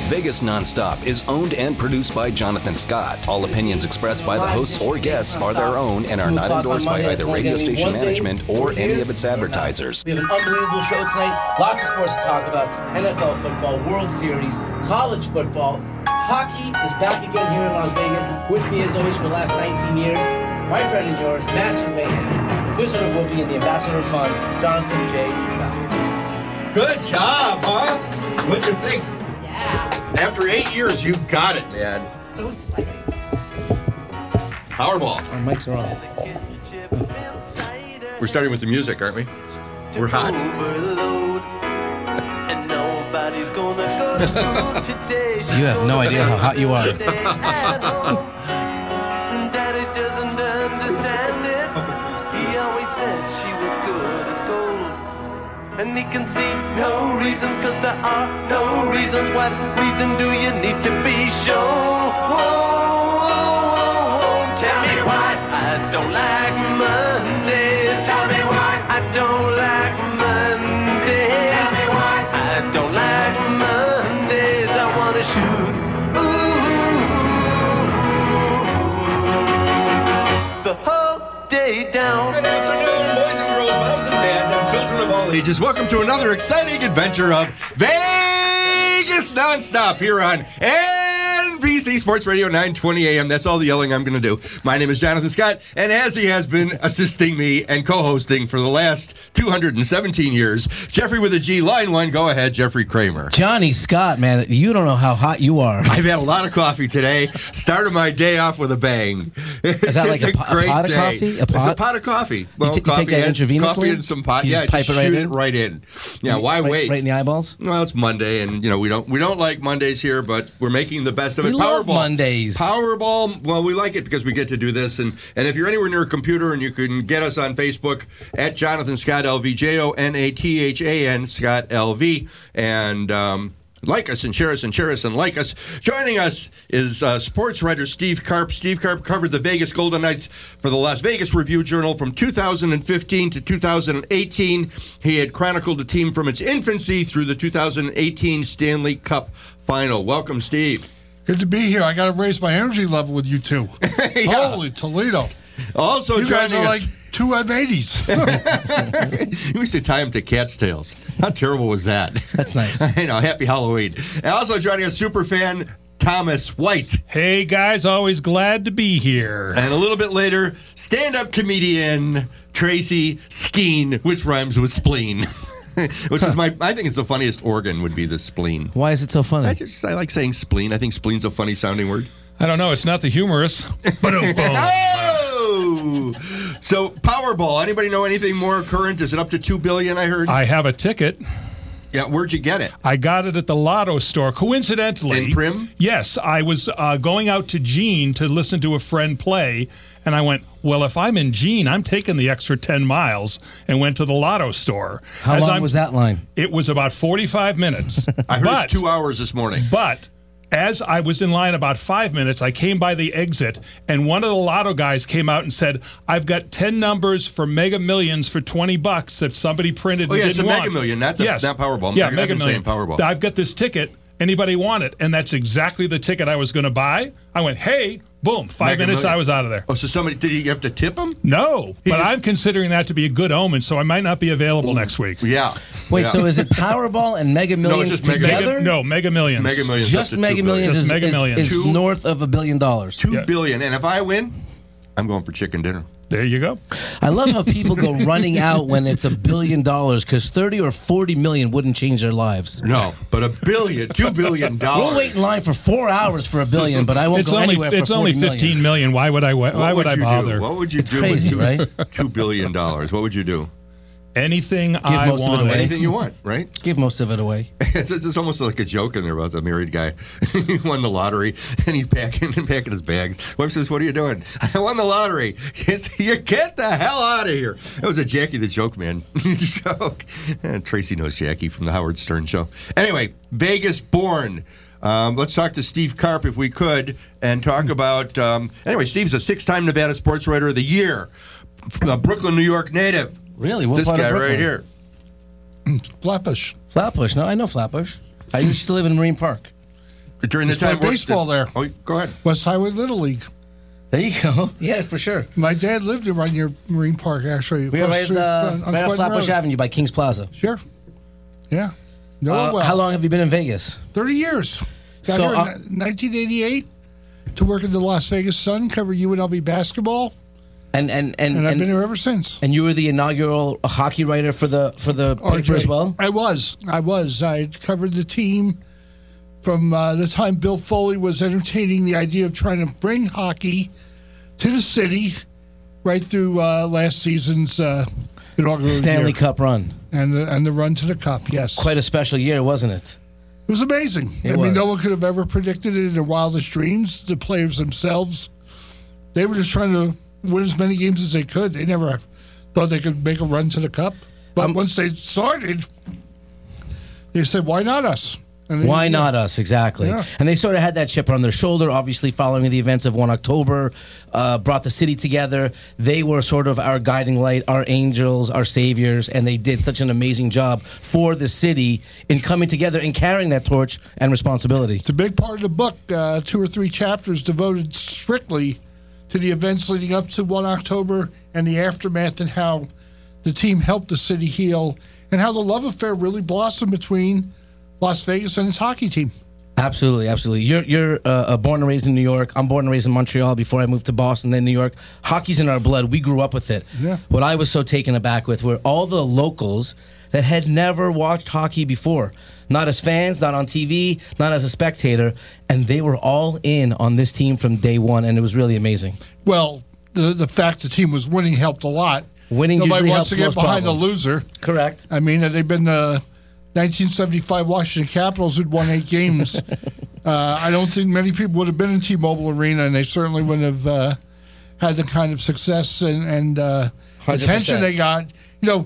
Vegas Nonstop is owned and produced by Jonathan Scott. All opinions expressed by the hosts or guests are their own and are not endorsed by either radio station management or any of its advertisers. We have an unbelievable show tonight. Lots of sports to talk about. NFL football, World Series, college football. Hockey is back again here in Las Vegas. With me, as always, for the last 19 years, my friend and yours, Master of Mayhem, the Wizard of Whoopi, and the Ambassador of Fun, Jonathan J. Scott. Good job, huh? What'd you think? Yeah. After 8 years, you've got it, man. So exciting. Powerball. Our mics are on. We're starting with the music, aren't we? We're hot. You have no idea how hot you are. Daddy doesn't understand it. He always said she was good as gold. And he can see no reasons, cause there are no reasons. What reason do you need to be shown? Tell me why I don't like Mondays. Tell me why I don't like Mondays. Tell me why I don't like Mondays. I wanna shoot. The whole day down. Good afternoon, boys and girls, moms and dads, and children of all ages. Welcome to another exciting adventure of Vegas Nonstop here on NBC Sports Radio 920 AM. That's all the yelling I'm going to do. My name is Jonathan Scott, and as he has been assisting me and co-hosting for the last 217 years, Jeffrey with a G, line one, go ahead, Jeffrey Kramer. Johnny Scott, man, you don't know how hot you are. I've had a lot of coffee today. Started my day off with a bang. Is that like a pot of coffee? A pot? It's a pot of coffee. Well, you take that intravenously? Coffee and some pot. You Yeah, just pipe it right shoot in? it right in. Yeah, why wait? Right in the eyeballs? Well, it's Monday, and we don't like Mondays here, but we're making the best of it. We love Powerball. Mondays. Powerball. Well, we like it because we get to do this, and if you're anywhere near a computer, and you can get us on Facebook at Jonathan Scott LV, JONATHAN Scott LV, and like us and share us and share us and like us. Joining us is sports writer Steve Karp. Steve Karp covered the Vegas Golden Knights for the Las Vegas Review-Journal from 2015 to 2018. He had chronicled the team from its infancy through the 2018 Stanley Cup Final. Welcome, Steve. Good to be here. I got to raise my energy level with you two. Yeah. Holy Toledo. Also You guys joining are us. like two M80s. We used to tie him to cat's tails. How terrible was that? That's nice. I know. Happy Halloween. And also joining us, super fan Thomas White. Hey guys, always glad to be here. And a little bit later, stand-up comedian Tracy Skeen, which rhymes with spleen. Which is I think it's the funniest organ would be the spleen. Why is it so funny? I like saying spleen. I think spleen's a funny sounding word. I don't know, it's not the humorous. Oh! So Powerball. Anybody know anything more current? Is it up to $2 billion? I heard. I have a ticket. Yeah, where'd you get it? I got it at the Lotto store. Coincidentally, In Prim? Yes, I was going out to Gene to listen to a friend play, and I went, well, if I'm in Gene, I'm taking the extra 10 miles, and went to the Lotto store. How long was that line? It was about 45 minutes. I heard it's 2 hours this morning. But as I was in line about 5 minutes, I came by the exit, and one of the Lotto guys came out and said, I've got 10 numbers for Mega Millions for $20 that somebody printed. Oh, yeah, and it's a didn't Mega want. Million, not Powerball. Yeah, I've Mega been saying Million. Powerball. I've got this ticket. Anybody want it? And that's exactly the ticket I was going to buy. I went, hey, boom, 5 Mega minutes, Million. I was out of there. Oh, so did you have to tip him? No, but just- I'm considering that to be a good omen, so I might not be available next week. Yeah. Wait, Yeah. so is it Powerball and Mega Millions just Mega- together? Mega Millions. Mega Millions? Just up to Mega $2 billion. Millions Just Mega Millions. is north of $1 billion. $2 billion. And if I win, I'm going for chicken dinner. There you go. I love how people go running out when it's $1 billion because 30 or 40 million wouldn't change their lives. No, but $1 billion, $2 billion. We'll wait in line for 4 hours for $1 billion, but I won't It's go only anywhere for 40 only million. 15 million. Why would I you bother? Do? What would you do crazy, with right? $2 billion? What would you do? Anything I most of it want. away. Anything you want, right? Give most of it away. It's almost like a joke in there about the married guy. He won the lottery, and he's packing his bags. Wife says, "What are you doing?" "I won the lottery." You get the hell out of here. That was a Jackie the Joke Man joke. And Tracy knows Jackie from the Howard Stern Show. Anyway, Vegas born. Let's talk to Steve Karp, if we could, and talk about... anyway, Steve's a 6-time Nevada Sports Writer of the Year. Brooklyn, New York native. Really? What This part of guy Brooklyn? right here. Flatbush. Flatbush. No, I know Flatbush. I used to live in Marine Park. during the Just play time baseball there. Oh, go ahead. West Highway Little League. There you go. Yeah, for sure. My dad lived right near Marine Park, actually. We were right on on Flatbush Road. Avenue by Kings Plaza. Sure. Yeah. No, well. How long have you been in Vegas? 30 years. Got So, here in 1988 to work in the Las Vegas Sun, cover UNLV basketball, And and I've been here ever since. And you were the inaugural hockey writer for the paper as well? I was. I covered the team from the time Bill Foley was entertaining the idea of trying to bring hockey to the city right through last season's inaugural Stanley year. Cup run. And the run to the Cup, yes. Quite a special year, wasn't it? It was amazing. It I mean, was. no one could have ever predicted it in their wildest dreams. The players themselves, they were just trying to win as many games as they could. They never thought they could make a run to the Cup. But once they started, they said, why not us? And Why not us? Exactly. Yeah. And they sort of had that chip on their shoulder, obviously, following the events of 1 October, brought the city together. They were sort of our guiding light, our angels, our saviors, and they did such an amazing job for the city in coming together and carrying that torch and responsibility. It's a big part of the book, 2 or 3 chapters devoted strictly to the events leading up to 1 October and the aftermath, and how the team helped the city heal, and how the love affair really blossomed between Las Vegas and its hockey team. Absolutely, absolutely. You're born and raised in New York. I'm born and raised in Montreal before I moved to Boston, then New York. Hockey's in our blood. We grew up with it. Yeah. What I was so taken aback with were all the locals that had never watched hockey before. Not as fans, not on TV, not as a spectator. And they were all in on this team from day one, and it was really amazing. Well, the fact the team was winning helped a lot. Winning Nobody usually wants helps to get most behind problems. the loser. Correct. I mean, they've been the 1975 Washington Capitals who'd won 8 games. I don't think many people would have been in T-Mobile Arena, and they certainly wouldn't have had the kind of success and attention they got. You know,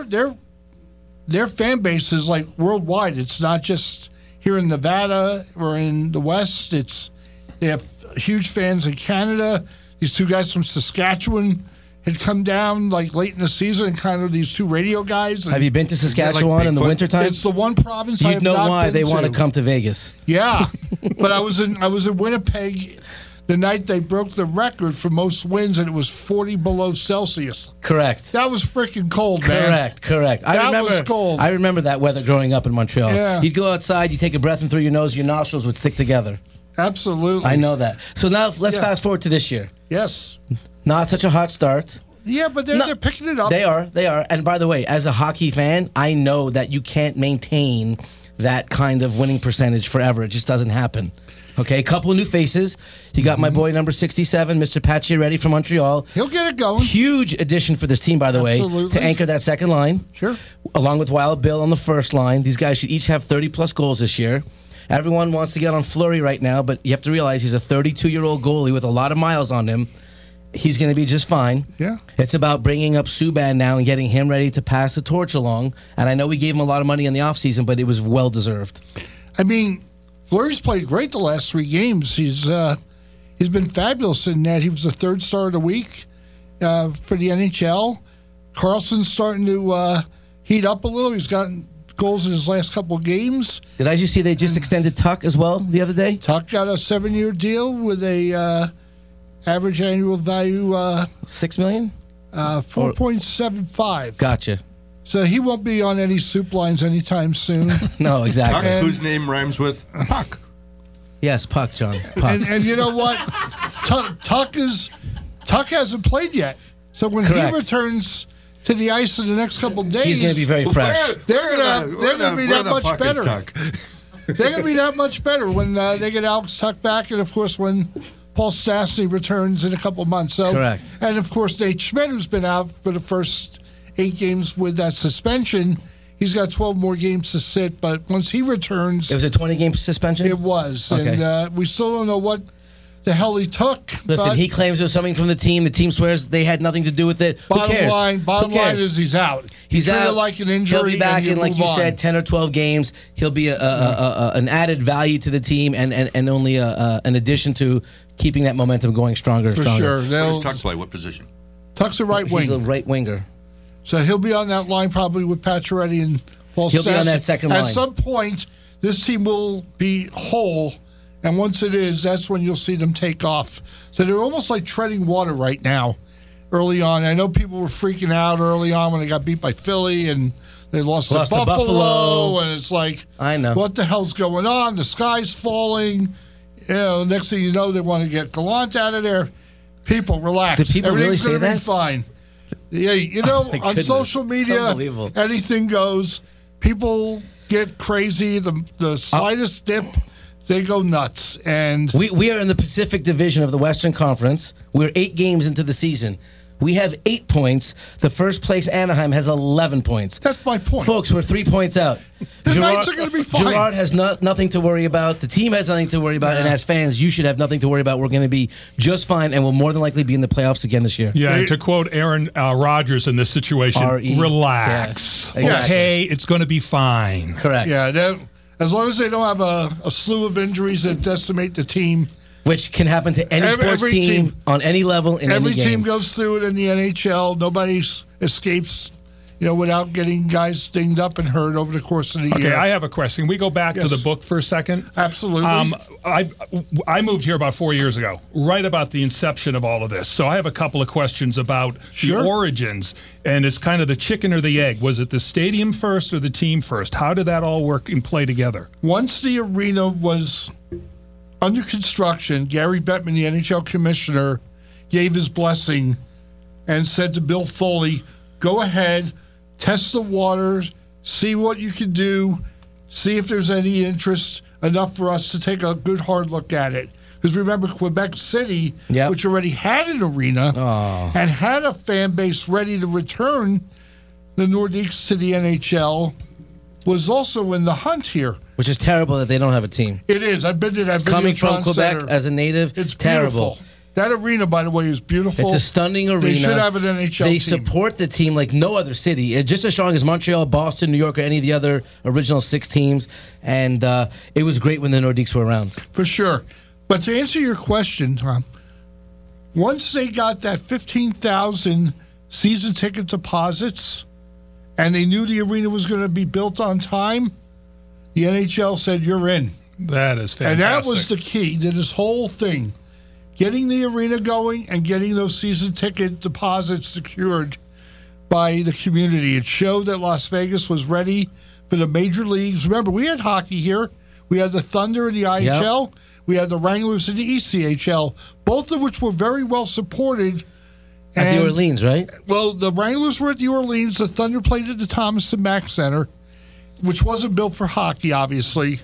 their fan base is like worldwide. It's not just here in Nevada or in the West. They have huge fans in Canada. These 2 guys from Saskatchewan had come down like late in the season, and kind of these 2 radio guys. Have you been to Saskatchewan in the Bigfoot? wintertime? It's the one province I You'd have know not why been they want to to. come to Vegas. Yeah, but I was in Winnipeg the night they broke the record for most wins, and it was 40 below Celsius. Correct. That was freaking cold, man. Correct. That was cold. I remember that weather growing up in Montreal. Yeah. You'd go outside, you take a breath in through your nose, your nostrils would stick together. Absolutely. I know that. So now let's Yeah. fast forward to this year. Yes. Not such a hot start. Yeah, but they're picking it up. They are. And by the way, as a hockey fan, I know that you can't maintain that kind of winning percentage forever. It just doesn't happen. Okay, a couple of new faces. You got my boy number 67, Mr. Pacioretty from Montreal. He'll get it going. Huge addition for this team, by the way, Absolutely. to anchor that second line. Sure. Along with Wild Bill on the first line. These guys should each have 30-plus goals this year. Everyone wants to get on Fleury right now, but you have to realize he's a 32-year-old goalie with a lot of miles on him. He's going to be just fine. Yeah. It's about bringing up Subban now and getting him ready to pass the torch along. And I know we gave him a lot of money in the offseason, but it was well-deserved. I mean, Fleury's played great the last 3 games. He's been fabulous in that. He was the 3rd star of the week for the NHL. Carlson's starting to heat up a little. He's gotten goals in his last couple of games. Did I just see they just extended Tuck as well the other day? Tuck got a 7-year deal with a average annual value $6 million? 4.75. Gotcha. So he won't be on any soup lines anytime soon. No, Puck, exactly. whose name rhymes with Puck. Yes, Puck, John. Puck. And you know what? Tuck hasn't played yet. So when Correct. he returns to the ice in the next couple of days, He's going to be very fresh. They're gonna be that much better. Tuck? They're going to be that much better when they get Alex Tuck back, and of course when Paul Stastny returns in a couple of months. So, Correct. And of course Nate Schmidt, who's been out for the first 8 games with that suspension, he's got 12 more games to sit. But once he returns, It was a 20-game suspension? it was, Okay. and we still don't know what the hell he took. Listen, but he claims it was something from the team. The team swears they had nothing to do with it. Who cares? Bottom Who line cares? is he's out. He's treated out. like an injury. He'll be back and in, like move you on. said, 10 or 12 games. He'll be an added value to the team and only an addition to keeping that momentum going stronger and for stronger. sure. Where does They'll- Tuck play? What position? Tuck's a right wing, He's a right winger. so he'll be on that line probably with Pacioretty and Paul He'll be on Stastny. that second line. At some point, this team will be whole And once it is, that's when you'll see them take off. So they're almost like treading water right now, early on. I know people were freaking out early on when they got beat by Philly and they lost to Buffalo. And it's like, I know. What the hell's going on? The sky's falling. Next thing you know, they want to get Gallant out of there. People, relax. Did people really Everything's say gonna be that? fine. Yeah, on goodness. social It's media, unbelievable. anything goes. People get crazy. The slightest dip, they go nuts. And We are in the Pacific Division of the Western Conference. We're 8 games into the season. We have 8 points. The first place, Anaheim, has 11 points. that's my point. Folks, we're 3 points out. The Knights are gonna be fine. Gerard has nothing to worry about. The team has nothing to worry about. And as fans, you should have nothing to worry about. We're going to be just fine, and we'll more than likely be in the playoffs again this year. Yeah, and to quote Aaron Rodgers in this situation, R.E. relax. Yeah, exactly. Okay, it's going to be fine. Correct. Yeah, as long as they don't have a slew of injuries that decimate the team. Which can happen to any sports every team on any level in Every any game. team goes through it in the NHL. Nobody escapes, without getting guys dinged up and hurt over the course of the Okay, year. I have a question. Can we go back to Yes. the book for a second? Absolutely. I moved here about 4 years ago, right about the inception of all of this. So I have a couple of questions about Sure. the origins, and it's kind of the chicken or the egg. Was it the stadium first or the team first? How did that all work and play together? Once the arena was under construction, Gary Bettman, the NHL commissioner, gave his blessing and said to Bill Foley, go ahead, test the waters, see what you can do, see if there's any interest enough for us to take a good hard look at it. Because remember, Quebec City, Yep. which already had an arena and had a fan base ready to return the Nordiques to the NHL, was also in the hunt here. Which is terrible that they don't have a team. It is. I've been to that. Coming from Videotron Quebec Center. as a native, It's terrible. beautiful. That arena, by the way, is beautiful. It's a stunning arena. They should have an NHL They team. support the team like no other city. It's just as strong as Montreal, Boston, New York, or any of the other original 6 teams. And it was great when the Nordiques were around. For sure. But to answer your question, Tom, once they got that 15,000 season ticket deposits and they knew the arena was going to be built on time, the NHL said, you're in. That is fantastic. And that was the key to this whole thing. Getting the arena going and getting those season ticket deposits secured by the community. It showed that Las Vegas was ready for the major leagues. Remember, we had hockey here. We had the Thunder in the IHL. We had the Wranglers in the ECHL, both of which were very well supported. At And- the Orleans, right? Well, the Wranglers were at the Orleans. The Thunder played at the Thomas and Mack Center, which wasn't built for hockey, obviously.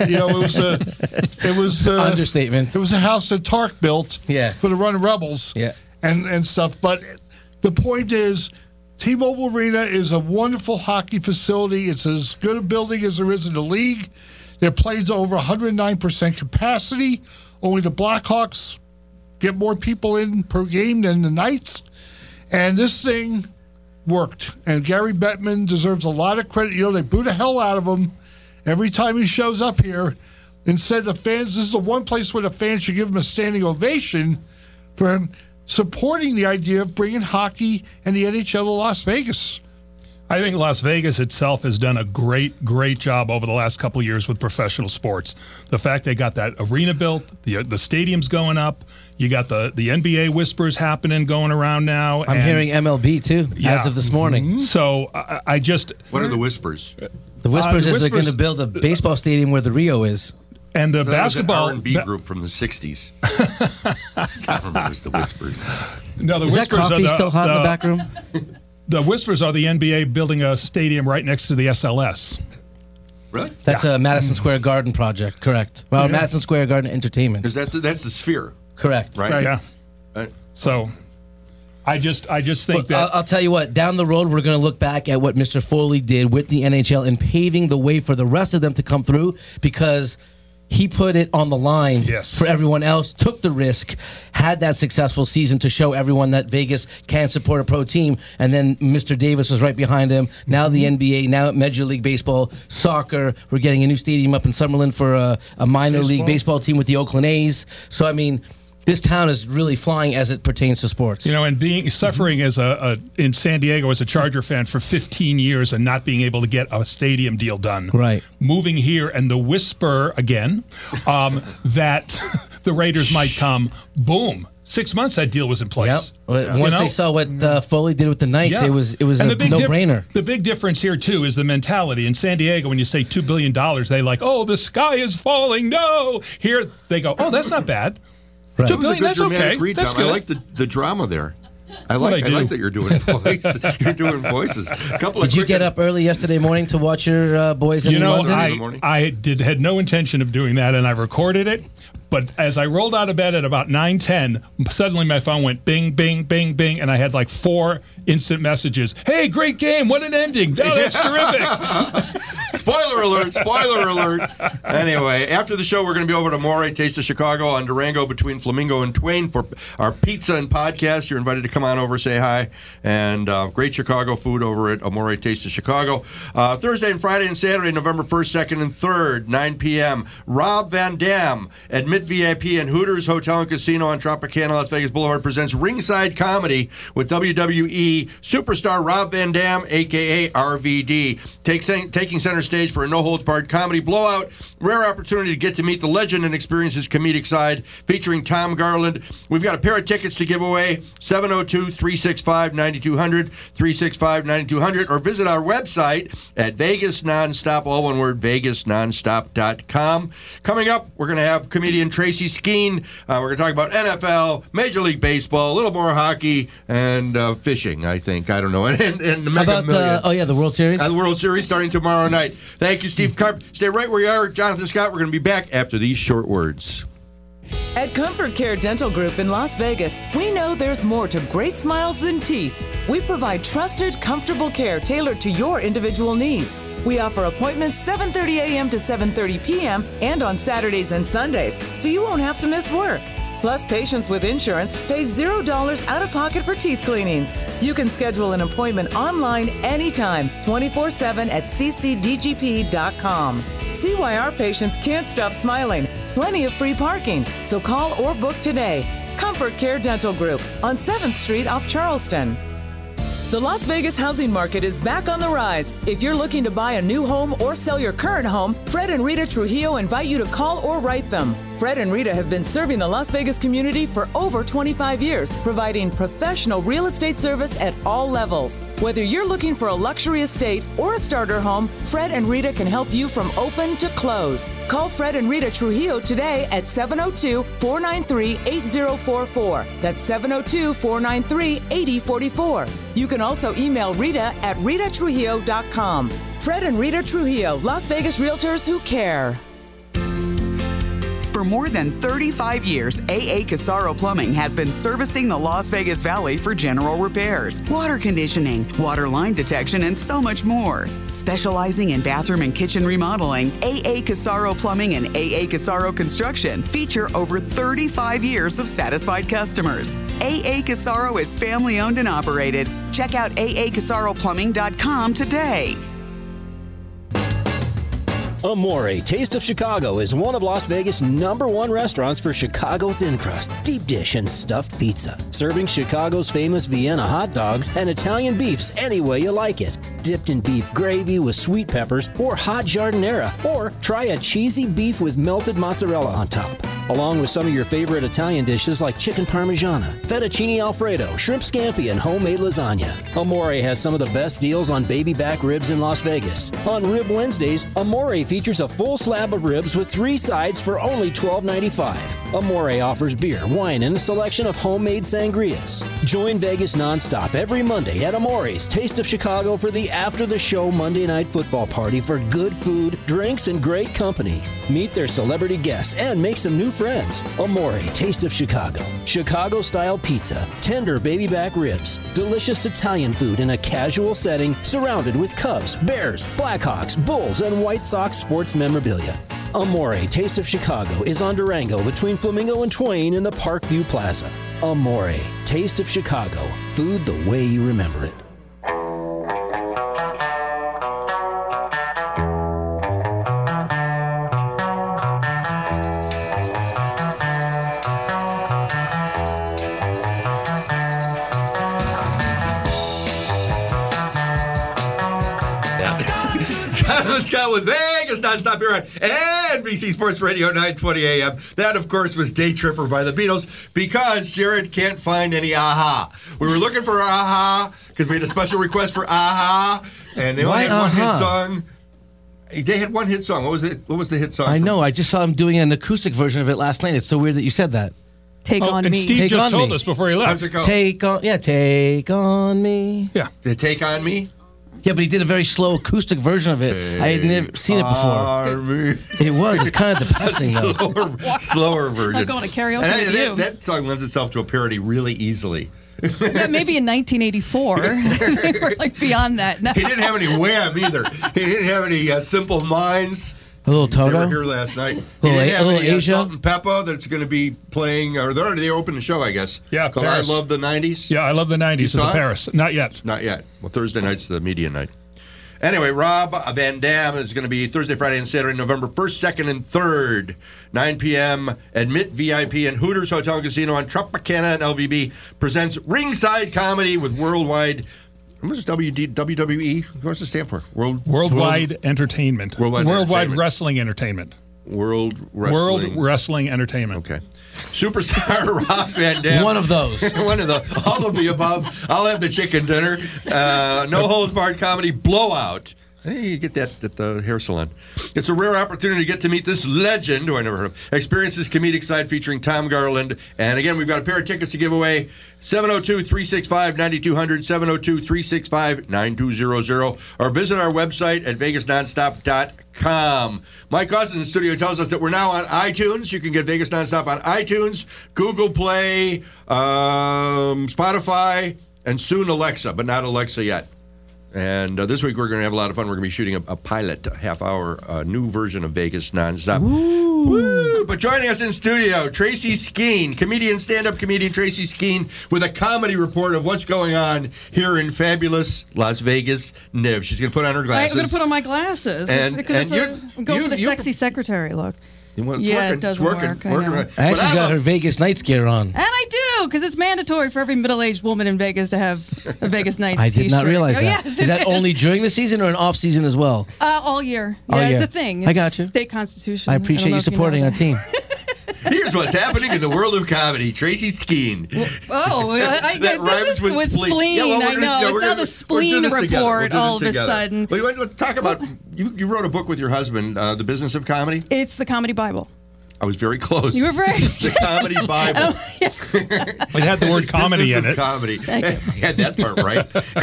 It was Understatement. It was a house that Tark built Yeah. for the Run Rebels Yeah. and stuff. But the point is, T-Mobile Arena is a wonderful hockey facility. It's as good a building as there is in the league. Their planes over 109% capacity. Only the Blackhawks get more people in per game than the Knights. And this thing worked. And Gary Bettman deserves a lot of credit. They boo the hell out of him every time he shows up here. Instead, the fans, this is the one place where the fans should give him a standing ovation for him supporting the idea of bringing hockey and the NHL to Las Vegas. I think Las Vegas itself has done a great, great job over the last couple of years with professional sports. The fact they got that arena built, the stadium's going up, you got the NBA whispers happening going around now. I'm hearing MLB, too, as of this morning. So I just... What are the whispers? The whispers The is they're going to whispers- build a baseball stadium where the Rio is. And the That basketball... was an R&B group from the 60s. God remembers the whispers. No, the Is that whispers are coffee still hot in the back room? The whispers are the NBA building a stadium right next to the SLS. Really? That's a Madison Square Garden project, correct. Well, Madison Square Garden Entertainment. Because that's the Sphere, Correct. right? Yeah. Right. So I just think that... I'll tell you what, down the road, we're going to look back at what Mr. Foley did with the NHL and paving the way for the rest of them to come through because he put it on the line for everyone else, took the risk, had that successful season to show everyone that Vegas can support a pro team. And then Mr. Davis was right behind him. Now the NBA, now Major League Baseball, soccer. We're getting a new stadium up in Summerlin for a minor league baseball team with the Oakland A's. So, I mean... this town is really flying as it pertains to sports. And suffering as in San Diego as a Charger fan for 15 years and not being able to get a stadium deal done. Right. Moving here and the whisper again that the Raiders might come. Boom. 6 months that deal was in place. Yep. Once they saw what Foley did with the Knights, it was a no-brainer. The big difference here, too, is the mentality. In San Diego, when you say $2 billion, they like, oh, the sky is falling. No. Here, they go, oh, that's not bad. Right. $2 billion, that's okay. That's good. I like the drama there. I like that you're doing voices. You're doing voices. Did you get up early yesterday morning to watch your boys in London? I had no intention of doing that, and I recorded it. But as I rolled out of bed at about 9:10, suddenly my phone went bing, bing, bing, bing, and I had like 4 instant messages. Hey, great game! What an ending! Oh, that's terrific! Spoiler alert! Spoiler alert! Anyway, after the show, we're going to be over to Amore Taste of Chicago on Durango between Flamingo and Twain for our pizza and podcast. You're invited to come on over, say hi, and great Chicago food over at Amore Taste of Chicago. Thursday and Friday and Saturday, November 1st, 2nd, and 3rd, 9 p.m. Rob Van Dam, Admit VIP and Hooters Hotel and Casino on Tropicana, Las Vegas Boulevard presents Ringside Comedy with WWE superstar Rob Van Dam, a.k.a. RVD, taking center stage for a no-holds-barred comedy blowout. Rare opportunity to get to meet the legend and experience his comedic side, featuring Tom Garland. We've got a pair of tickets to give away, 702-365-9200, 365-9200, or visit our website at Vegas Nonstop, all one word, vegasnonstop.com. Coming up, we're going to have comedian Tracy Skeen. We're going to talk about NFL, Major League Baseball, a little more hockey, and fishing, I think. I don't know. And the Mega Millions. The World Series? The World Series starting tomorrow night. Thank you, Steve Karp. Stay right where you are. Jonathan Scott, we're going to be back after these short words. At Comfort Care Dental Group in Las Vegas, we know there's more to great smiles than teeth. We provide trusted, comfortable care tailored to your individual needs. We offer appointments 7:30 a.m. to 7:30 p.m. and on Saturdays and Sundays, so you won't have to miss work. Plus, patients with insurance pay $0 out of pocket for teeth cleanings. You can schedule an appointment online anytime, 24/7 at ccdgp.com. See why our patients can't stop smiling. Plenty of free parking, so call or book today. Comfort Care Dental Group on 7th Street off Charleston. The Las Vegas housing market is back on the rise. If you're looking to buy a new home or sell your current home, Fred and Rita Trujillo invite you to call or write them. Fred and Rita have been serving the Las Vegas community for over 25 years, providing professional real estate service at all levels. Whether you're looking for a luxury estate or a starter home, Fred and Rita can help you from open to close. Call Fred and Rita Trujillo today at 702-493-8044. That's 702-493-8044. You can also email Rita at ritatrujillo.com. Fred and Rita Trujillo, Las Vegas Realtors who care. For more than 35 years, A.A. Casaro Plumbing has been servicing the Las Vegas Valley for general repairs, water conditioning, water line detection, and so much more. Specializing in bathroom and kitchen remodeling, A.A. Casaro Plumbing and A.A. Casaro Construction feature over 35 years of satisfied customers. A.A. Casaro is family-owned and operated. Check out aacasaroplumbing.com today. Amore Taste of Chicago is one of Las Vegas' #1 restaurants for Chicago thin crust, deep dish, and stuffed pizza. Serving Chicago's famous Vienna hot dogs and Italian beefs any way you like it. Dipped in beef gravy with sweet peppers or hot giardiniera, or try a cheesy beef with melted mozzarella on top. Along with some of your favorite Italian dishes like chicken parmigiana, fettuccine alfredo, shrimp scampi, and homemade lasagna. Amore has some of the best deals on baby back ribs in Las Vegas. On Rib Wednesdays, Amore features a full slab of ribs with 3 sides for only $12.95. Amore offers beer, wine, and a selection of homemade sangrias. Join Vegas nonstop every Monday at Amore's Taste of Chicago for the After the Show Monday Night Football Party for good food, drinks, and great company. Meet their celebrity guests and make some new friends. Amore Taste of Chicago. Chicago-style pizza, tender baby back ribs, delicious Italian food in a casual setting surrounded with Cubs, Bears, Blackhawks, Bulls, and White Sox sports memorabilia. Amore Taste of Chicago is on Durango between Flamingo and Twain in the Parkview Plaza. Amore Taste of Chicago. Food the way you remember it. Jonathan Scott with Vegas Nonstop here on NBC Sports Radio 920 AM. That, of course, was Day Tripper by the Beatles because Jared can't find any Aha. We were looking for Aha because we had a special request for Aha, and they only had one hit song. They had one hit song. What was it? What was the hit song? I know. I just saw him doing an acoustic version of it last night. It's so weird that you said that. Take on and me. Steve Take just on told me. us before he left. How's it go? Take on me. Yeah. The Take On Me? Yeah, but he did a very slow acoustic version of it. I had never seen it before. It was. It's kind of depressing, though. Slower version. I'm going to karaoke And with you. that song lends itself to a parody really easily. Yeah, maybe in 1984. They were like beyond that now. He didn't have any wham either. He didn't have any Simple Minds. A little They were Toto. here last night. He Little didn't have little any Asia. Salt and Peppa that's going to be playing, or they opened the show, I guess. Yeah, called Paris. I Love the 90s. Yeah, I love the 90s at saw the it? Paris. Not yet. Not yet. Well, Thursday night's the media night. Anyway, Rob Van Dam is going to be Thursday, Friday, and Saturday, November 1st, 2nd, and 3rd, 9 p.m. Admit VIP and Hooters Hotel and Casino on Tropicana and LVB presents Ringside Comedy with Worldwide. What is WWE? What's it stand for? Worldwide Entertainment. Worldwide Entertainment. Wrestling Entertainment. World Wrestling. World Wrestling Entertainment. Okay. Superstar Rob Van Dam. One of those. One of the. All of the above. I'll have the chicken dinner. No holds barred comedy blowout. Hey, you get that at the hair salon. It's a rare opportunity to get to meet this legend, who I never heard of. Experience his comedic side featuring Tom Garland. And again, we've got a pair of tickets to give away. 702-365-9200, 702-365-9200. Or visit our website at vegasnonstop.com. Mike Austin in the studio tells us that we're now on iTunes. You can get Vegas Nonstop on iTunes, Google Play, Spotify, and soon Alexa, but not Alexa yet. And this week we're going to have a lot of fun. We're going to be shooting a pilot, half-hour new version of Vegas Nonstop. Woo! But joining us in studio, Tracy Skeen, comedian, stand-up comedian Tracy Skeen, with a comedy report of what's going on here in fabulous Las Vegas, Nev. She's going to put on her glasses. I'm going to put on my glasses. And Go for the sexy secretary look. Well, It doesn't work. I know. And she's got her Vegas Nights gear on. And I do, because it's mandatory for every middle-aged woman in Vegas to have a Vegas Nights I did t-shirt. not realize that. Yes, is that is. only during the season or an off season as well? All year. Yeah, All year. it's a thing. I got you. State constitution. I don't appreciate know you if know supporting our that. team. Here's what's happening in the world of comedy. Tracy Skeen. Oh, That rhymes this is with spleen. Yeah, well, I know. It's now the spleen report all of a sudden. Well, let's talk about, you wrote a book with your husband, The Business of Comedy. It's the Comedy Bible. I was very close. You were very The Comedy Bible. Yes. It had the word comedy in Business of it. Comedy. I had that part right.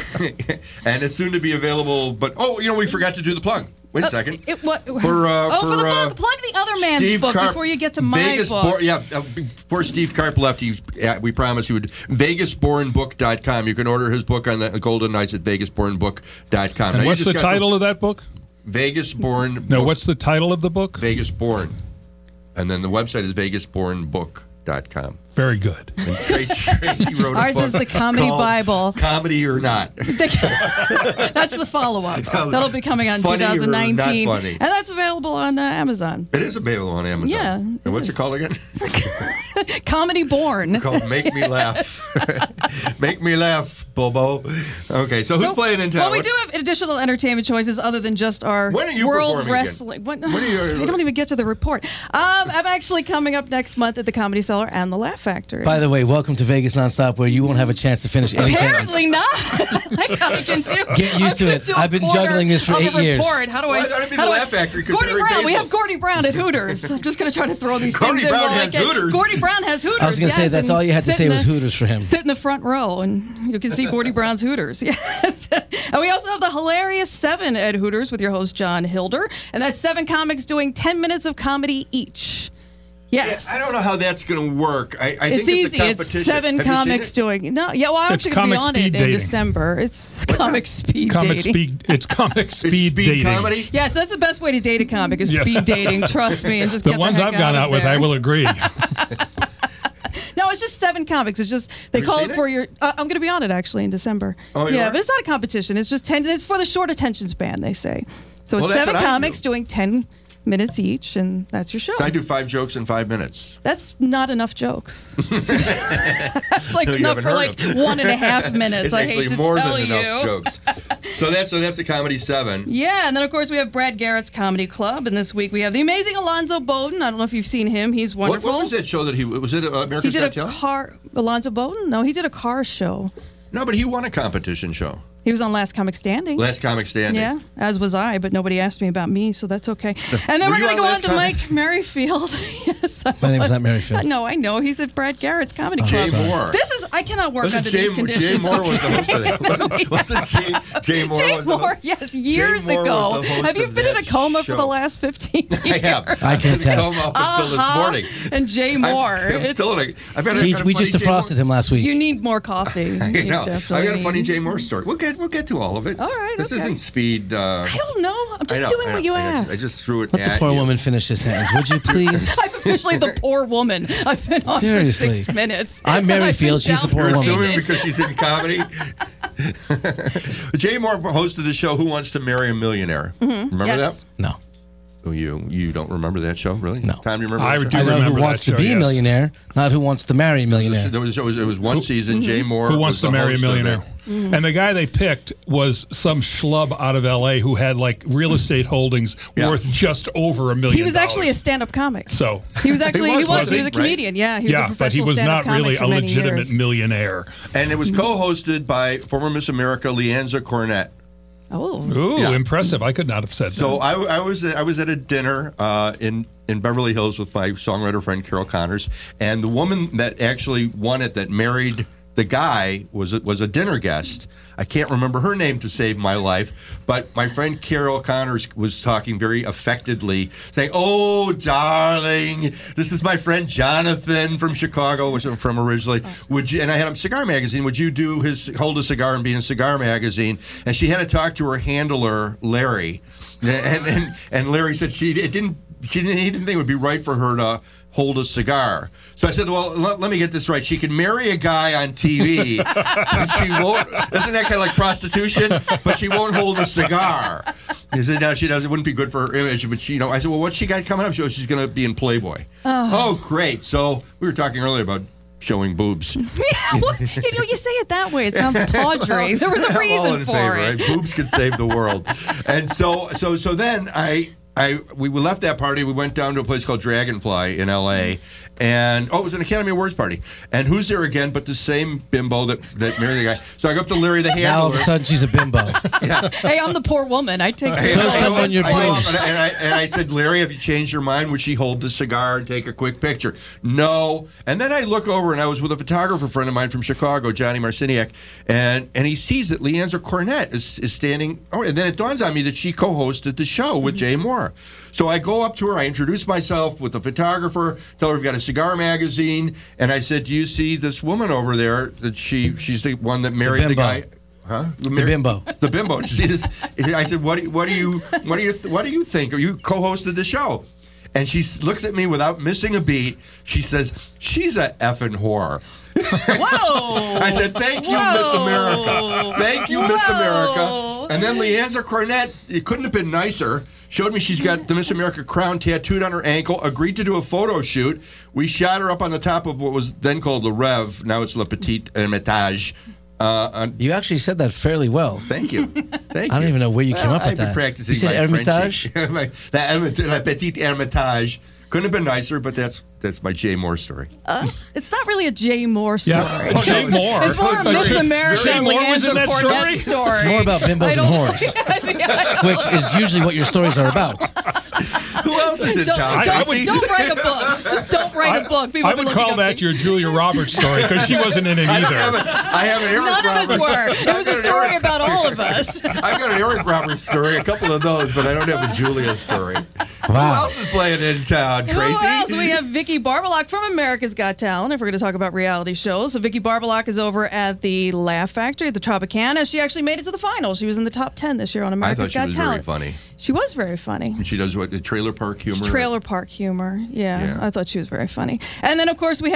And it's soon to be available. But we forgot to do the plug. Wait a second. For the book. Plug the other man's Steve book Karp, before you get to my Vegas book. before Steve Karp left, we promised he would. VegasBornBook.com. You can order his book on the Golden Knights at VegasBornBook.com. And what's the title of that book? Vegas Born. No, what's the title of the book? Vegas Born. And then the website is VegasBornBook.com. Very good. And Tracy wrote Ours a book is the Comedy called Bible. Comedy or Not. That's the follow-up. That'll be coming on Funny or 2019. not funny? And that's available on Amazon. It is available on Amazon. Yeah, And it what's is. it called again? Comedy Born. Called Make Me Laugh. Make Me Laugh, Bobo. Okay, so who's playing in town? Well, we do have additional entertainment choices other than just our When are you World performing Wrestling. again? They don't even get to the report. I'm actually coming up next month at the Comedy Cellar and the Laugh Factory. By the way, welcome to Vegas Nonstop, where you won't have a chance to finish any Apparently sentence. not. I can do. Get used to it. I've been juggling this for of 8 a years. report. How do Why I? don't it be how the do I- Laugh Factory? 'Cause Gordy Eric Brown. We Basil. have Gordy Brown at Hooters. I'm just going to try to throw these Gordy things in Brown while I has can. Hooters. Gordy Brown has Hooters. I was going to say, yes, that's and all you had to sit say in was the- Hooters for him. Sit in the front row, and you can see Gordy Brown's Hooters. Yes. And we also have the Hilarious 7 at Hooters with your host, John Hilder. And that's 7 comics doing 10 minutes of comedy each. Yes. I don't know how that's going to work. I think It's easy. a It's competition. 7 Have you seen comics it? doing. No, yeah. Well, I'm It's actually going to be comic on it speed in dating. December. It's comic speed dating. It's comic speed Speed dating. comedy? Yes, that's the best way to date a comic is Yeah. speed dating. Trust me, and just The get ones the heck I've gone out with, there. I will agree. No, it's just 7 comics. It's just they Have you call seen it for it? your. I'm going to be on it actually in December. Oh, you yeah, are? but it's not a competition. It's just 10. It's for the short attention span. They say. So Well, it's that's 7 what I comics do. doing 10 minutes each, and that's your show. So I do 5 jokes in 5 minutes. That's not enough jokes. It's like No, you enough haven't for heard like them. 1.5 minutes. It's I actually hate to more tell than you. enough jokes. So that's the Comedy 7. Yeah, and then of course we have Brad Garrett's Comedy Club, and this week we have the amazing Alonzo Bowden. I don't know if you've seen him. He's wonderful. What was that show that he was it? He America's did Got a Talent? car. Alonzo Bowden? No, he did a car show. No, but he won a competition show. He was on Last Comic Standing. Last Comic Standing. Yeah, as was I, but nobody asked me about me, so that's okay. And then Were we're you going to on go on Last to Comic? Mike Merrifield. Yes, My name's not Merrifield. No, I know. He's at Brad Garrett's Comedy Jay Club. Moore. I cannot work Wasn't under Jay, these conditions. Jay Moore was the host of that. Wasn't Jay Moore Jay was the Moore, host? yes, years Jay Moore ago. was the host Have you of been in a that coma for the show. last 15 years? I have. I can attest. Come up until this morning. And Jay Moore. I'm still in a. I've got a We funny just Jay defrosted him last week. You need more coffee. You You know, I definitely got a funny need- Jay Moore story. We'll get to all of it. All right, This okay. isn't speed. I don't know. I'm just I know, doing I what know. you I asked. just threw it Let the at poor you. woman finish his sentence, would you please? I'm officially the poor woman. I've been on Seriously. for 6 minutes. I'm And I've Merrifield. been She's the poor You're woman. assuming because she's in comedy. Jay Moore hosted the show Who Wants to Marry a Millionaire. Remember Yes. that? No. Oh, you don't remember that show, really? No. Tom, do you remember I that do show? I know remember who that wants to show, be a yes. millionaire, not who wants to marry a millionaire. It was one season. Jay Moore Who Wants was to the Marry a host of Millionaire? it. And the guy they picked was some schlub out of L.A. who had like real estate holdings Yeah. worth just over $1 million. He was actually a stand-up comic. So He was actually He he was, was a right? comedian. Yeah, he was a yeah, professional but he was stand-up not really comic a for many legitimate years. millionaire. And it was co-hosted by former Miss America Leanza Cornett. Oh, Ooh, Yeah. impressive! I could not have said So that. I was at a dinner in Beverly Hills with my songwriter friend Carol Connors, and the woman that actually won it, that married the guy, was a dinner guest. I can't remember her name to save my life, but my friend Carol Connors was talking very affectedly, saying, "Oh, darling, this is my friend Jonathan from Chicago, which I'm from originally. Would you?" And I had him Cigar Magazine. Would you hold a cigar and be in a Cigar Magazine? And she had to talk to her handler Larry, and Larry said he didn't think it would be right for her to hold a cigar. So I said, well, let me get this right. She can marry a guy on TV, but she won't. Isn't that kind of like prostitution? But she won't hold a cigar. He said, no, she doesn't. It wouldn't be good for her image. But I said, well, what's she got coming up? She goes, she's going to be in Playboy. Oh, great. So we were talking earlier about showing boobs. yeah. Well, you say it that way. It sounds tawdry. There was a I'm all reason in for favor, it. right? Boobs could save the world. And so then we left that party. We went down to a place called Dragonfly in L.A. And it was an Academy Awards party. And who's there again but the same bimbo that married the guy? So I go up to Larry the handler. Now all of a sudden she's a bimbo. Yeah. Hey, I'm the poor woman. I take care So of someone this. your I go up boobs. and I said, Larry, have you changed your mind? Would she hold the cigar and take a quick picture? No. And then I look over, and I was with a photographer friend of mine from Chicago, Johnny Marciniak, and he sees that Leanza Cornett is standing. Oh, and then it dawns on me that she co-hosted the show with Jay Moore. So I go up to her, I introduce myself with the photographer, tell her we've got a cigar magazine, and I said, do you see this woman over there? That she's the one that married the bimbo. guy. Huh? The bimbo. The bimbo. See this? I said, what do you think? Or you co-hosted the show? And she looks at me without missing a beat. She says, she's a effing whore. Whoa! I said, thank you, Miss America. Thank you, Miss America. And then Leanza Cornett, it couldn't have been nicer, showed me she's got the Miss America crown tattooed on her ankle, agreed to do a photo shoot. We shot her up on the top of what was then called Le Rev. Now it's Le Petit Hermitage. You actually said that fairly well. Thank you. Thank you. I don't even know where you came up with I've been that. practicing You said my Hermitage? French. La Petite Hermitage. Couldn't have been nicer, but that's my Jay Moore story. It's not really a Jay Moore story. Yeah. Oh, Jay Moore. It's more a Miss America Jay and Moore was in Leanza that Cornett story? story. It's more about bimbos and whores, which is usually what your stories are about. Who else is in town? Tracy? Don't write a book. Just don't write a book. People I will would be call looking that up your Julia Roberts story because she wasn't in it I either. have an Eric None Roberts. of us were. It was a story about all of us. I've got an Eric Roberts story, a couple of those, but I don't have a Julia story. Who Wow. else is playing in town, Tracy? Who else? We have Vicky Barbalak from America's Got Talent, if we're going to talk about reality shows. So Vicky Barbalak is over at the Laugh Factory at the Tropicana. She actually made it to the finals. She was in the top 10 this year on I America's thought she Got was Talent. very funny. She was very funny. And she does what? The trailer park humor? Trailer park humor. Yeah, Yeah. I thought she was very funny. And then, of course, we have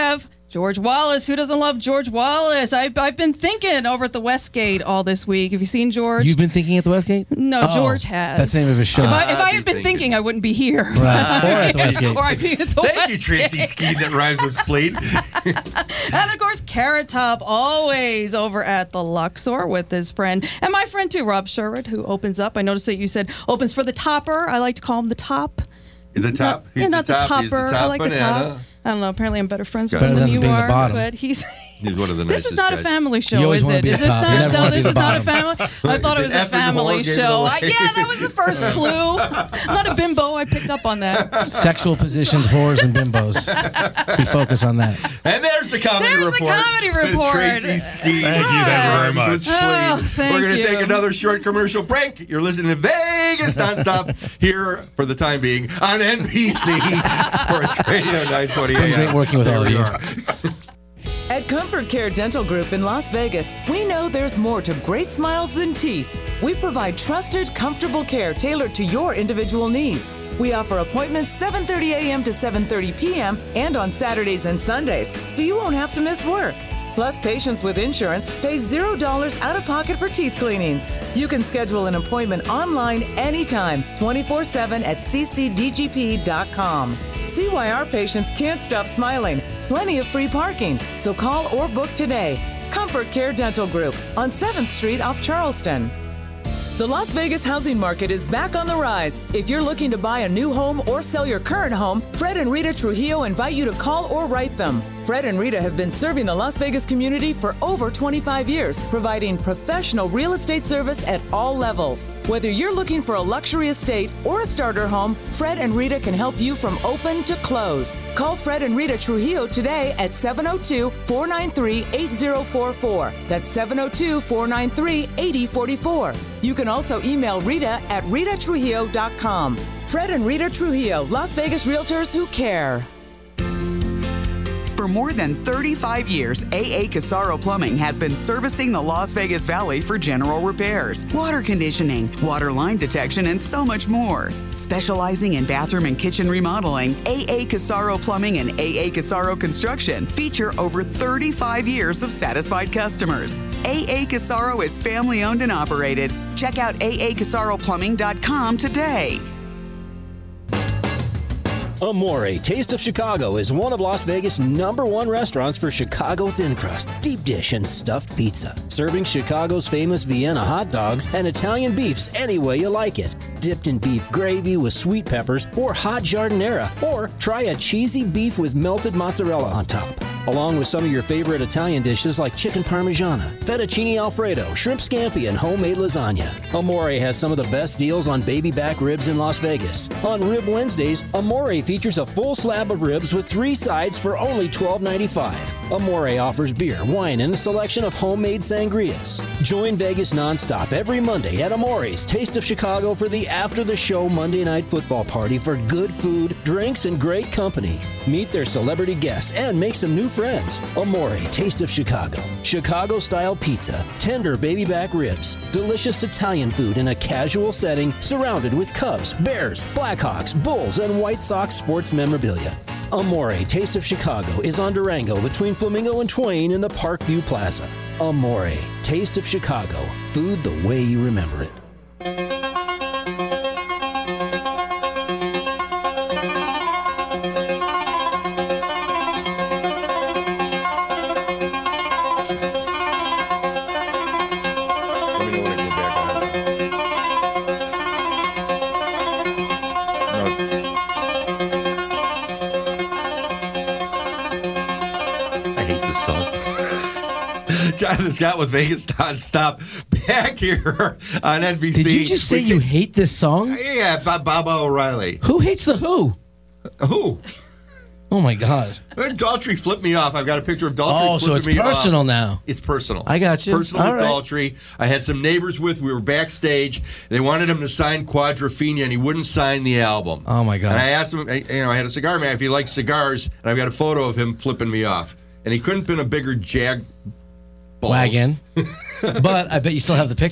George Wallace. Who doesn't love George Wallace? I've been thinking over at the Westgate all this week. Have you seen George? You've been thinking at the Westgate? No, George has. That's the name of his show. If I had been thinking, I wouldn't be here. Right. Or at the Westgate. Or I'd be at the Thank you, Westgate. Tracy Ski, that rhymes with spleen. And of course, Carrot Top, always over at the Luxor with his friend, and my friend too, Rob Sherwood, who opens up. I noticed that you said opens for the Topper. I like to call him the Top. Is it Top? Not the Topper. He's the top I like banana. the Top. I don't know. Apparently, I'm better friends with Better him than than you being the are. bottom. But he's one of the nicest This is not guys. a family You show, always is wanna it? be Is the this top. You not? never No, wanna this be is the not a bottom. family. I thought it was a F in the hole, family gave it show. away. Yeah, that was the first clue. Not a bimbo. I picked up on that. Sexual positions, whores, and bimbos. We focus on that. And there's the comedy There's the report. comedy with report. Tracy Ski. Thank you very much. thank We're going to you. take another short commercial break. You're listening to Vegas Nonstop here for the time being on NBC Sports Radio 920 been great AM. working with all of you. At Comfort Care Dental Group in Las Vegas, we know there's more to great smiles than teeth. We provide trusted, comfortable care tailored to your individual needs. We offer appointments 7:30 a.m. to 7:30 p.m. and on Saturdays and Sundays, so you won't have to miss work. Plus, patients with insurance pay $0 out of pocket for teeth cleanings. You can schedule an appointment online anytime, 24/7 at ccdgp.com. See why our patients can't stop smiling. Plenty of free parking, so call or book today. Comfort Care Dental Group on 7th Street off Charleston. The Las Vegas housing market is back on the rise. If you're looking to buy a new home or sell your current home, Fred and Rita Trujillo invite you to call or write them. Fred and Rita have been serving the Las Vegas community for over 25 years, providing professional real estate service at all levels. Whether you're looking for a luxury estate or a starter home, Fred and Rita can help you from open to close. Call Fred and Rita Trujillo today at 702-493-8044. That's 702-493-8044. You can also email Rita at ritatrujillo.com. Fred and Rita Trujillo, Las Vegas Realtors who care. For more than 35 years, AA Casaro Plumbing has been servicing the Las Vegas Valley for general repairs, water conditioning, water line detection, and so much more. Specializing in bathroom and kitchen remodeling, AA Casaro Plumbing and AA Casaro Construction feature over 35 years of satisfied customers. AA Casaro is family owned and operated. Check out aacasaroplumbing.com today. Amore Taste of Chicago is one of Las Vegas' #1 restaurants for Chicago thin crust, deep dish, and stuffed pizza. Serving Chicago's famous Vienna hot dogs and Italian beefs any way you like it. Dipped in beef gravy with sweet peppers or hot giardiniera, or try a cheesy beef with melted mozzarella on top. Along with some of your favorite Italian dishes like chicken parmigiana, fettuccine alfredo, shrimp scampi, and homemade lasagna. Amore has some of the best deals on baby back ribs in Las Vegas. On Rib Wednesdays, Amore features a full slab of ribs with 3 sides for only $12.95. Amore offers beer, wine, and a selection of homemade sangrias. Join Vegas Nonstop every Monday at Amore's Taste of Chicago for the After the Show Monday Night Football Party for good food, drinks, and great company. Meet their celebrity guests and make some new friends. Amore Taste of Chicago. Chicago-style pizza, tender baby back ribs, delicious Italian food in a casual setting surrounded with Cubs, Bears, Blackhawks, Bulls, and White Sox sports memorabilia. Amore Taste of Chicago is on Durango between Flamingo and Twain in the Parkview Plaza. Amore Taste of Chicago. Food the way you remember it. Jonathan Scott with Vegas Nonstop back here on NBC. Did you just say you hate this song? Yeah, Baba O'Reilly. Who hates the Who? Who? Oh my God! Daltrey flipped me off. I've got a picture of Daltrey. Oh, so it's flipping me off. personal now. It's personal. I got you. Personal All with right. Daltrey. I had some neighbors with. We were backstage. They wanted him to sign Quadrophenia, and he wouldn't sign the album. Oh my God! And I asked him. I had a cigar man if he liked cigars, and I've got a photo of him flipping me off. And he couldn't have been a bigger jag balls. Wagon. But I bet you still have the picture.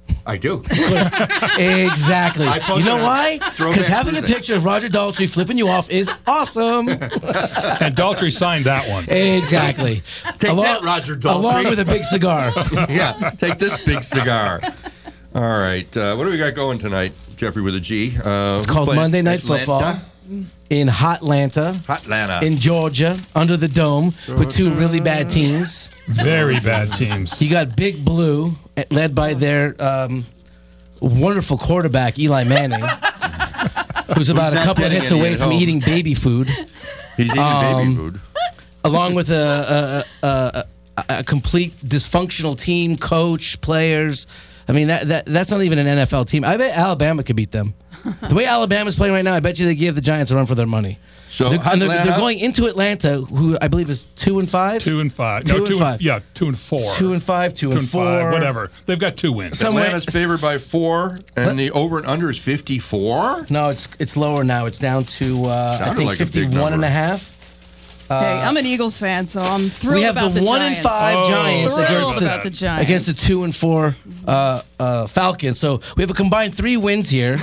I do. Exactly. You know why? Because having a picture of Roger Daltrey flipping you off is awesome. And Daltrey signed that one. Exactly. Take that, Roger Daltrey. Along with a big cigar. Yeah, take this big cigar. All right. What do we got going tonight, Jeffrey with a G? It's called Monday Night Football. In Hotlanta, in Georgia, under the dome, with two really bad teams. Very bad teams. You got Big Blue, led by their wonderful quarterback, Eli Manning, who's about a couple of hits away from eating baby food. He's eating baby food. Along with a complete dysfunctional team, coach, players. I mean, that's not even an NFL team. I bet Alabama could beat them. The way Alabama's playing right now, I bet you they give the Giants a run for their money. So they're going into Atlanta, who I believe is 2-5. 2-5. No, 2-5. Yeah, 2-4. 2-5, 2-4. Whatever. They've got 2 wins. Atlanta's favored by 4, and the over and under is 54. No, it's lower now. It's down to I think like 51.5. Hey, I'm an Eagles fan, so I'm thrilled about the Giants. We have the 1-5 Giants against the 2-4 Falcons. So we have a combined 3 wins here.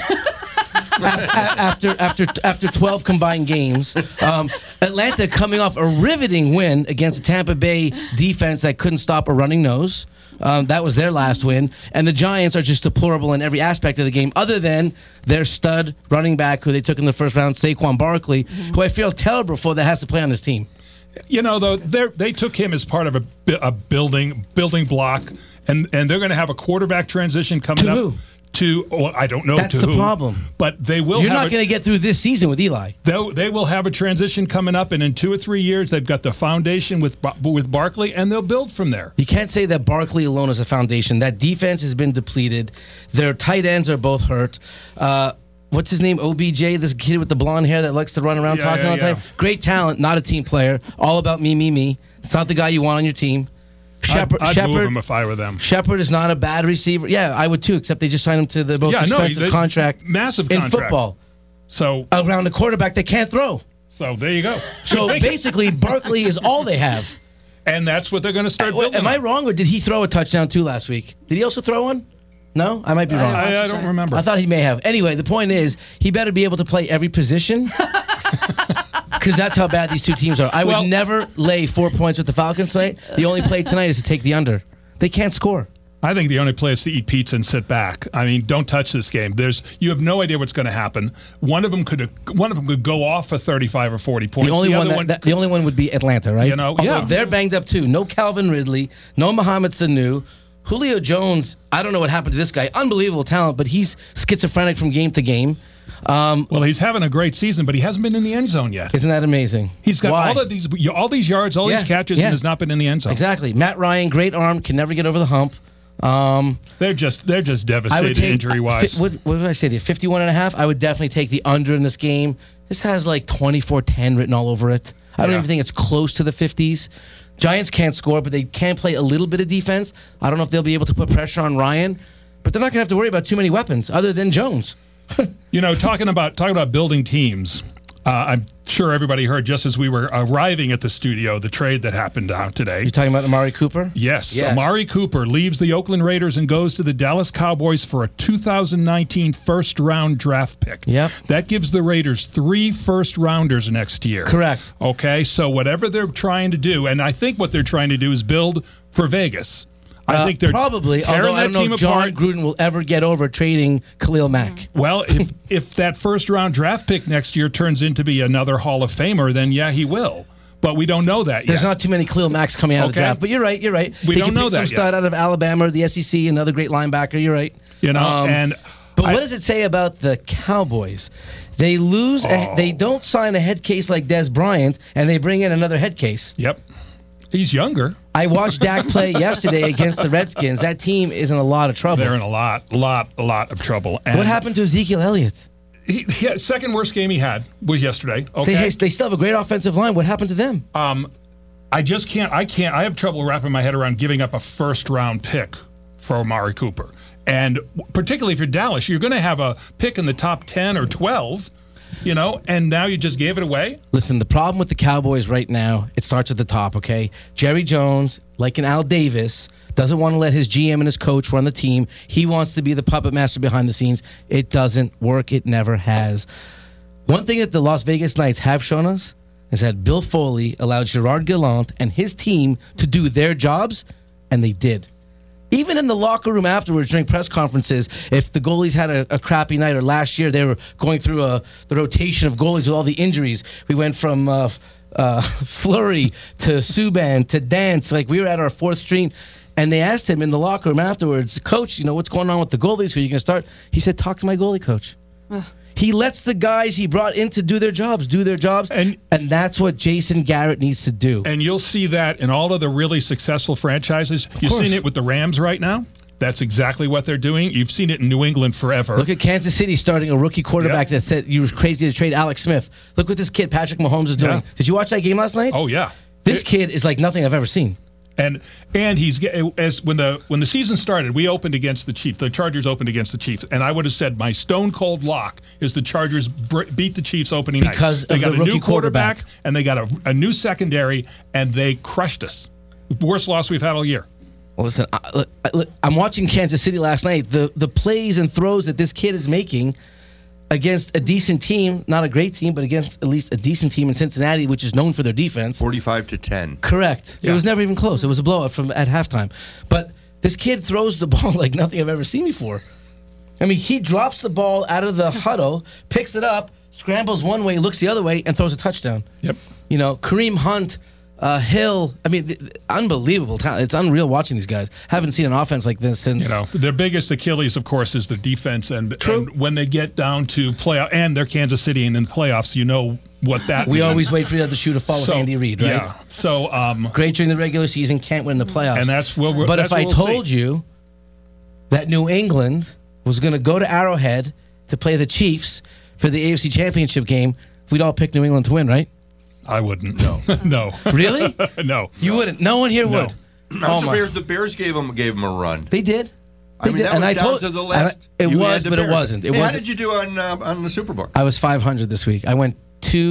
after 12 combined games. Atlanta coming off a riveting win against the Tampa Bay defense that couldn't stop a running nose. That was their last win. And the Giants are just deplorable in every aspect of the game, other than their stud running back who they took in the first round, Saquon Barkley, who I feel terrible for that has to play on this team. You know, though, they took him as part of a building block, and they're going to have a quarterback transition coming up. Who? I don't know. That's to the who, problem. But they will. You're not going to get through this season with Eli. They will have a transition coming up, and in 2 or 3 years, they've got the foundation with Barkley, and they'll build from there. You can't say that Barkley alone is a foundation. That defense has been depleted. Their tight ends are both hurt. What's his name? OBJ, this kid with the blonde hair that likes to run around talking all the time. Great talent, not a team player. All about me. It's not the guy you want on your team. I'd move him if I were them. Shepard is not a bad receiver. Yeah, I would too, except they just signed him to the most expensive contract massive in contract. football. So around a quarterback they can't throw. So there you go. So basically, Barkley is all they have. And that's what they're going to start building. Am I wrong, or did he throw a touchdown too last week? Did he also throw one? No? I might be wrong. I don't remember. I thought he may have. Anyway, the point is, he better be able to play every position. Because that's how bad these two teams are. I would never lay 4 points with the Falcons tonight. The only play tonight is to take the under. They can't score. I think the only play is to eat pizza and sit back. I mean, don't touch this game. You have no idea what's going to happen. One of them could go off for 35 or 40 points. The only one would be Atlanta, right? You know, they're banged up too. No Calvin Ridley, no Mohamed Sanu. Julio Jones, I don't know what happened to this guy. Unbelievable talent, but he's schizophrenic from game to game. Well, he's having a great season, but he hasn't been in the end zone yet. Isn't that amazing? He's got all these yards, all these catches, and has not been in the end zone. Exactly. Matt Ryan, great arm, can never get over the hump. They're just devastated injury-wise. What did I say? The 51.5? I would definitely take the under in this game. This has like 24-10 written all over it. I don't even think it's close to the 50s. Giants can't score, but they can play a little bit of defense. I don't know if they'll be able to put pressure on Ryan, but they're not going to have to worry about too many weapons other than Jones. You know, talking about building teams, I'm sure everybody heard just as we were arriving at the studio the trade that happened today. You're talking about Amari Cooper? Yes. Amari Cooper leaves the Oakland Raiders and goes to the Dallas Cowboys for a 2019 first-round draft pick. Yep. That gives the Raiders 3 first-rounders next year. Correct. Okay, so whatever they're trying to do, and I think what they're trying to do is build for Vegas. I think they're probably, although I don't know if John Gruden will ever get over trading Khalil Mack. Well, if that first-round draft pick next year turns into be another Hall of Famer, then yeah, he will. But we don't know that yet. There's not too many Khalil Macks coming out of the draft. But you're right. We don't know that some stud out of Alabama or the SEC, another great linebacker. You're right. You know, but what does it say about the Cowboys? They lose. They don't sign a head case like Des Bryant, and they bring in another head case. Yep. He's younger. I watched Dak play yesterday against the Redskins. That team is in a lot of trouble. They're in a lot of trouble. And what happened to Ezekiel Elliott? Second worst game he had was yesterday. Okay. They still have a great offensive line. What happened to them? I just can't. I have trouble wrapping my head around giving up a first-round pick for Amari Cooper. And particularly if you're Dallas, you're going to have a pick in the top 10 or 12. and now you just gave it away? Listen, the problem with the Cowboys right now, it starts at the top, okay? Jerry Jones, like an Al Davis, doesn't want to let his GM and his coach run the team. He wants to be the puppet master behind the scenes. It doesn't work. It never has. One thing that the Las Vegas Knights have shown us is that Bill Foley allowed Gerard Gallant and his team to do their jobs, and they did. Even in the locker room afterwards during press conferences, if the goalies had a crappy night, or last year they were going through the rotation of goalies with all the injuries. We went from Fleury to Subban to Dance. Like, we were at our fourth string, and they asked him in the locker room afterwards, Coach, what's going on with the goalies? Who are you going to start? He said, talk to my goalie coach. He lets the guys he brought in to do their jobs, and that's what Jason Garrett needs to do. And you'll see that in all of the really successful franchises. You've seen it with the Rams right now. That's exactly what they're doing. You've seen it in New England forever. Look at Kansas City starting a rookie quarterback that said you were crazy to trade Alex Smith. Look what this kid, Patrick Mahomes, is doing. Did you watch that game last night? Oh, yeah. This kid is like nothing I've ever seen. And he's when the season started, we opened against the Chiefs. The Chargers opened against the Chiefs, and I would have said my stone cold lock is the Chargers beat the Chiefs opening night because they got the a new rookie quarterback, and they got a new secondary, and they crushed us. Worst loss we've had all year. Well, listen, I'm watching Kansas City last night. The plays and throws that this kid is making against a decent team, not a great team, but against at least a decent team in Cincinnati, which is known for their defense. 45-10. Correct. Yeah. It was never even close. It was a blowout at halftime. But this kid throws the ball like nothing I've ever seen before. I mean, he drops the ball out of the huddle, picks it up, scrambles one way, looks the other way, and throws a touchdown. Yep. Kareem Hunt, Hill. I mean, unbelievable talent. It's unreal watching these guys. Haven't seen an offense like this since. Their biggest Achilles, of course, is the defense. And when they get down to playoff, and they're Kansas City and in the playoffs, what that means. We always wait for the other shoe to fall with Andy Reid, right? Yeah. So great during the regular season, can't win the playoffs. And that's where we're. But if I told you that New England was going to go to Arrowhead to play the Chiefs for the AFC Championship game, we'd all pick New England to win, right? I wouldn't. No. Really? No. You wouldn't. No one here would. The Bears gave them a run. They did. That was down to the last. It was, but it wasn't. How did you do on the Superbook? I was 500 this week. I went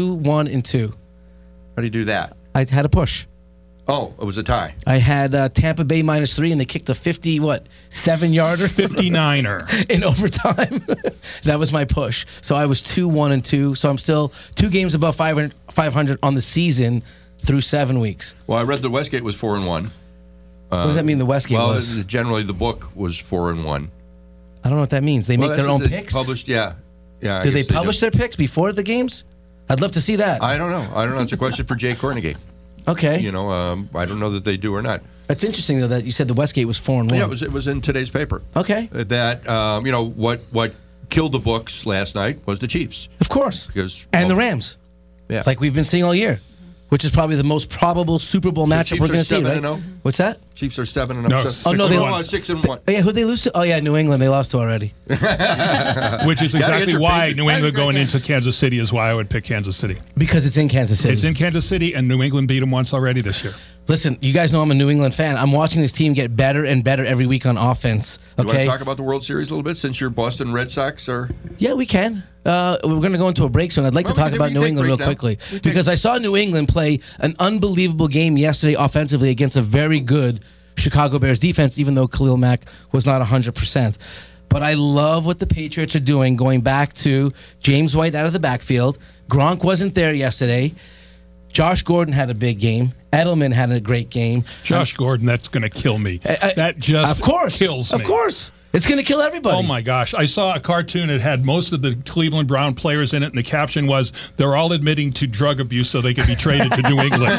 2-1-2. How do you do that? I had a push. Oh, it was a tie. I had Tampa Bay -3, and they kicked a 7-yarder, 59er in overtime. That was my push. So I was 2-1-2. So I'm still 2 games above 500 on the season through 7 weeks. Well, I read the Westgate was 4-1. What does that mean? The Westgate was? Well, generally the book was 4-1. I don't know what that means. They make their own picks. Published, yeah. Do they publish their picks before the games? I'd love to see that. I don't know. It's a question for Jay Kornegay. Okay. I don't know that they do or not. It's interesting though that you said the Westgate was 4-1. Yeah, it was in today's paper. Okay. That what killed the books last night was the Chiefs, of course, and the Rams. Yeah, like we've been seeing all year, which is probably the most probable Super Bowl matchup we're going to see. Right? 7-0. What's that? Chiefs are 7-0. No, 6-1. Oh, yeah, who'd they lose to? Oh yeah, New England. They lost to already. Which is exactly why New England going into Kansas City is why I would pick Kansas City. Because it's in Kansas City. It's in Kansas City, and New England beat them once already this year. Listen, you guys know I'm a New England fan. I'm watching this team get better and better every week on offense. Okay? You want to talk about the World Series a little bit since your Boston Red Sox are? Yeah, we can. We're going to go into a break soon. I'd like to talk about New England real quickly because I saw New England play an unbelievable game yesterday offensively against a very good Chicago Bears defense, even though Khalil Mack was not 100%. But I love what the Patriots are doing, going back to James White out of the backfield. Gronk wasn't there yesterday. Josh Gordon had a big game. Edelman had a great game. Josh Gordon, that's going to kill me. That just kills me. Of course. It's going to kill everybody. Oh, my gosh. I saw a cartoon that had most of the Cleveland Brown players in it, and the caption was, they're all admitting to drug abuse so they could be traded to New England.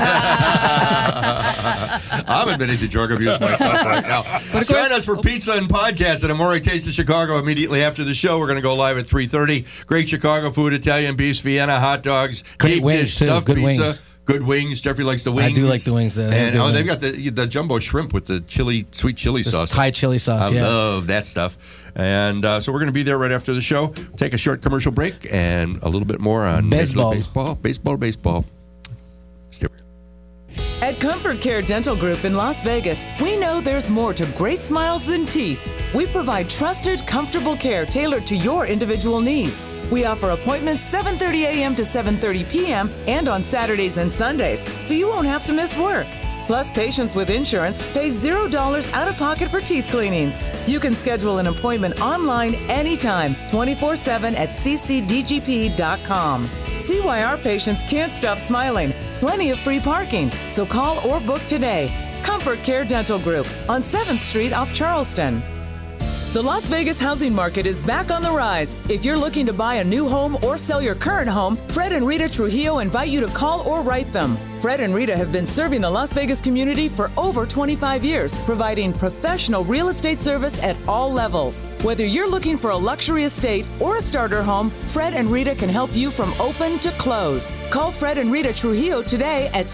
I'm admitting to drug abuse myself right now. Join us for pizza and podcast at Amore Taste of Chicago immediately after the show. We're going to go live at 3:30. Great Chicago food, Italian beefs, Vienna hot dogs, great wings, too. Stuffed good pizza. Wings. Good wings. Jeffrey likes the wings. I do like the wings. And they've got the jumbo shrimp with the sweet chili sauce. Thai chili sauce, I love that stuff. And so we're going to be there right after the show. Take a short commercial break and a little bit more on baseball. Baseball. At Comfort Care Dental Group in Las Vegas, we know there's more to great smiles than teeth. We provide trusted, comfortable care tailored to your individual needs. We offer appointments 7:30 a.m. to 7:30 p.m. and on Saturdays and Sundays, so you won't have to miss work. Plus, patients with insurance pay $0 out of pocket for teeth cleanings. You can schedule an appointment online anytime, 24/7 at ccdgp.com. See why our patients can't stop smiling. Plenty of free parking, so call or book today. Comfort Care Dental Group on 7th Street off Charleston. The Las Vegas housing market is back on the rise. If you're looking to buy a new home or sell your current home, Fred and Rita Trujillo invite you to call or write them. Fred and Rita have been serving the Las Vegas community for over 25 years, providing professional real estate service at all levels. Whether you're looking for a luxury estate or a starter home, Fred and Rita can help you from open to close. Call Fred and Rita Trujillo today at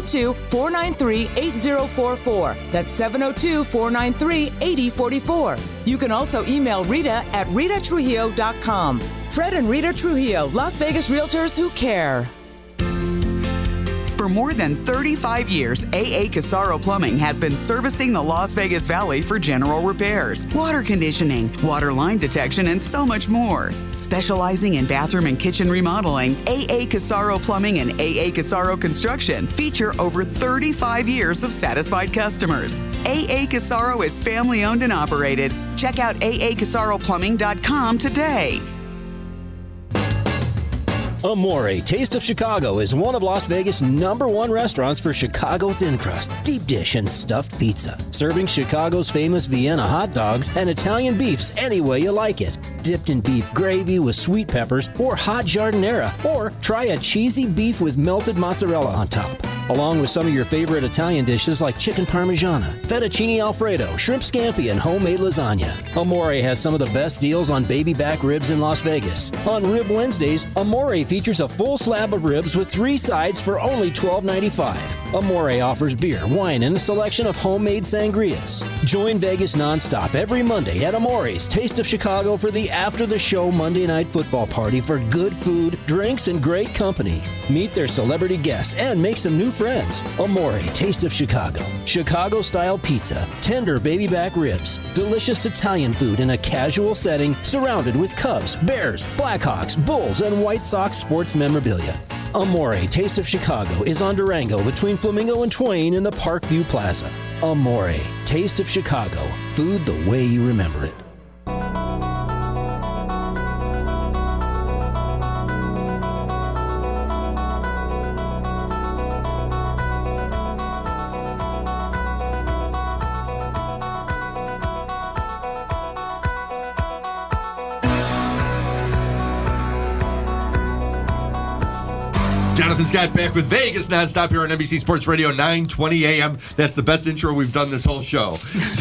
702-493-8044. That's 702-493-8044. You can also email Rita at ritatrujillo.com. Fred and Rita Trujillo, Las Vegas Realtors who care. For more than 35 years, AA Casaro Plumbing has been servicing the Las Vegas Valley for general repairs, water conditioning, water line detection, and so much more. Specializing in bathroom and kitchen remodeling, AA Casaro Plumbing and AA Casaro Construction feature over 35 years of satisfied customers. AA Casaro is family owned and operated. Check out aacasaroplumbing.com today. Amore Taste of Chicago is one of Las Vegas' #1 restaurants for Chicago thin crust, deep dish, and stuffed pizza. Serving Chicago's famous Vienna hot dogs and Italian beefs any way you like it. Dipped in beef gravy with sweet peppers or hot giardiniera, or try a cheesy beef with melted mozzarella on top. Along with some of your favorite Italian dishes like chicken parmigiana, fettuccine alfredo, shrimp scampi, and homemade lasagna. Amore has some of the best deals on baby back ribs in Las Vegas. On Rib Wednesdays, Amore features a full slab of ribs with 3 sides for only $12.95. Amore offers beer, wine, and a selection of homemade sangrias. Join Vegas nonstop every Monday at Amore's Taste of Chicago for the After the Show Monday Night Football Party for good food, drinks, and great company. Meet their celebrity guests and make some new friends. Amore Taste of Chicago. Chicago-style pizza, tender baby back ribs, delicious Italian food in a casual setting surrounded with Cubs, Bears, Blackhawks, Bulls, and White Sox sports memorabilia. Amore Taste of Chicago is on Durango between Flamingo and Twain in the Parkview Plaza. Amore Taste of Chicago. Food the way you remember it. Jonathan Scott back with Vegas nonstop here on NBC Sports Radio 920 AM. That's the best intro we've done this whole show.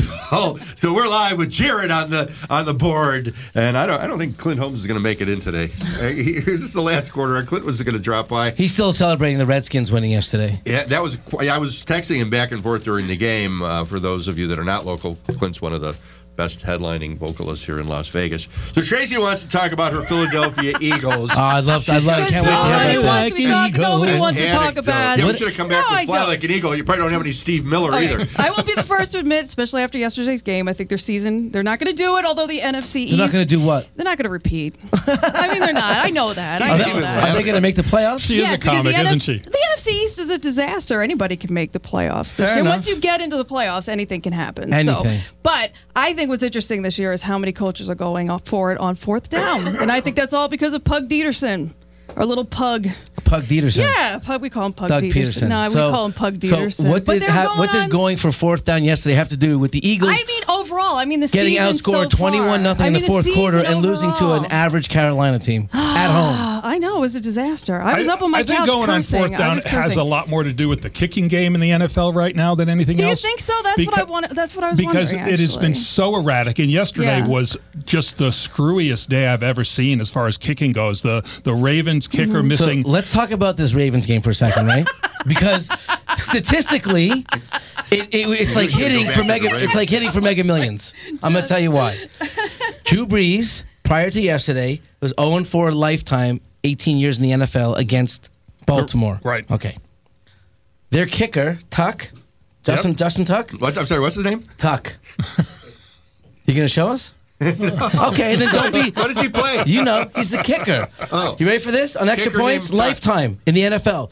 So we're live with Jared on the board, and I don't think Clint Holmes is going to make it in today. This is the last quarter. Clint was going to drop by. He's still celebrating the Redskins winning yesterday. Yeah, I was texting him back and forth during the game. For those of you that are not local, Clint's one of the best headlining vocalist here in Las Vegas. So Tracy wants to talk about her Philadelphia Eagles. I'd love to. Can't wait to have Nobody that. wants to talk. Nobody wants to talk about. Yeah, we should have come back with Fly Like an Eagle. You probably don't have any Steve Miller either. I will be the first to admit, especially after yesterday's game, I think their season, they're not going to do it, although the NFC East. They're not going to do what? They're not going to repeat. I mean, they're not. I know that. I know that. Are they going to make the playoffs? She is a comic, isn't she? The NFC East is a disaster. Anybody can make the playoffs this year. enough. Once you get into the playoffs, anything can happen. Anything. But I think what's interesting this year is how many coaches are going up for it on 4th down. And I think that's all because of Pug Dieterson. Our little Pug. Pug Dieterson. Yeah, Pug. We call him Pug Doug Dieterson. Peterson. No, we call him Pug Dieterson. So what did going for 4th down yesterday have to do with the Eagles? I mean, overall, the getting season outscored so far. 21-0 in the fourth quarter and losing to an overall. average Carolina team at home? I know, it was a disaster. I was up on my couch I think going cursing. on 4th down has a lot more to do with the kicking game in the NFL right now than anything else. Do you think so? That's what I wanted. That's what I was because wondering. Because it has been so erratic, and yesterday was just the screwiest day I've ever seen as far as kicking goes. The Ravens kicker missing. So let's talk about this Ravens game for a second, right? Because statistically, it's like hitting for mega. It's like hitting for Mega Millions. I'm gonna tell you why. Drew Brees, prior to yesterday, was 0-4 lifetime, 18 years in the NFL against Baltimore. Right. Okay. their kicker, Tuck, Justin Tuck. I'm sorry, what's his name? Tuck. You going to show us? Okay, then don't be. What does he play? You know, he's the kicker. Oh. You ready for this? On extra Kicker points, named Tuck. lifetime in the NFL.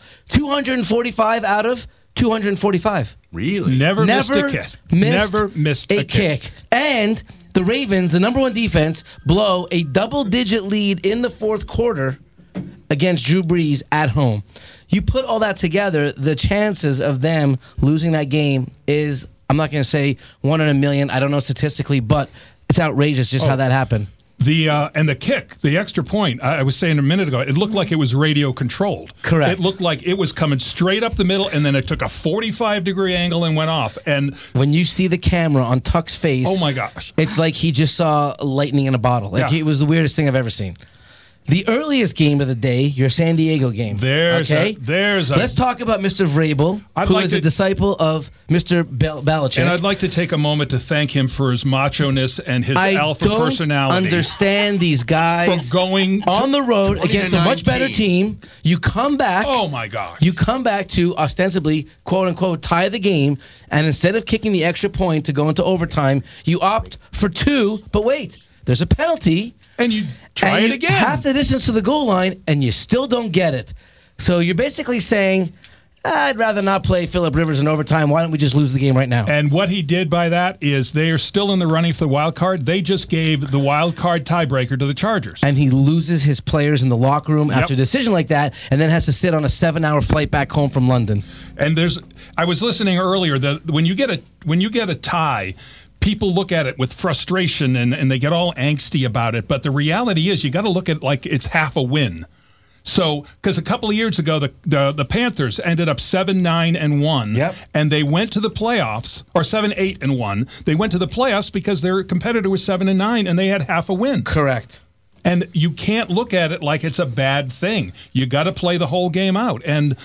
245 out of 245. Really? Never missed a kick. Never missed a kick. And the Ravens, the number one defense, blow a double-digit lead in the fourth quarter against Drew Brees at home. You put all that together, the chances of them losing that game is, I'm not going to say 1 in a million. I don't know statistically, but it's outrageous just how that happened. And the kick, the extra point, I was saying a minute ago, it looked like it was radio controlled. Correct. It looked like it was coming straight up the middle, and then it took a 45-degree angle and went off. And when you see the camera on Tuck's face, oh my gosh, it's like he just saw lightning in a bottle. Like It was the weirdest thing I've ever seen. The earliest game of the day, your San Diego game. Let's talk about Mr. Vrabel, who is a disciple of Mr. Belichick. And I'd like to take a moment to thank him for his macho-ness and his alpha personality. I don't understand these guys for going on the road against a much better team. You come back. Oh, my gosh. You come back to ostensibly, quote-unquote, tie the game, and instead of kicking the extra point to go into overtime, you opt for 2, but wait, there's a penalty. And you try it again. Half the distance to the goal line, and you still don't get it. So you're basically saying, I'd rather not play Phillip Rivers in overtime. Why don't we just lose the game right now? And what he did by that is they are still in the running for the wild card. They just gave the wild card tiebreaker to the Chargers. And he loses his players in the locker room after a decision like that, and then has to sit on a 7-hour flight back home from London. And I was listening earlier that when you get a tie, people look at it with frustration and they get all angsty about it. But the reality is you got to look at it like it's half a win. So, because a couple of years ago, the Panthers ended up 7-9-1, and they went to the playoffs, or 7-8-1. They went to the playoffs because their competitor was 7-9, and they had half a win. Correct. And you can't look at it like it's a bad thing. You got to play the whole game out. And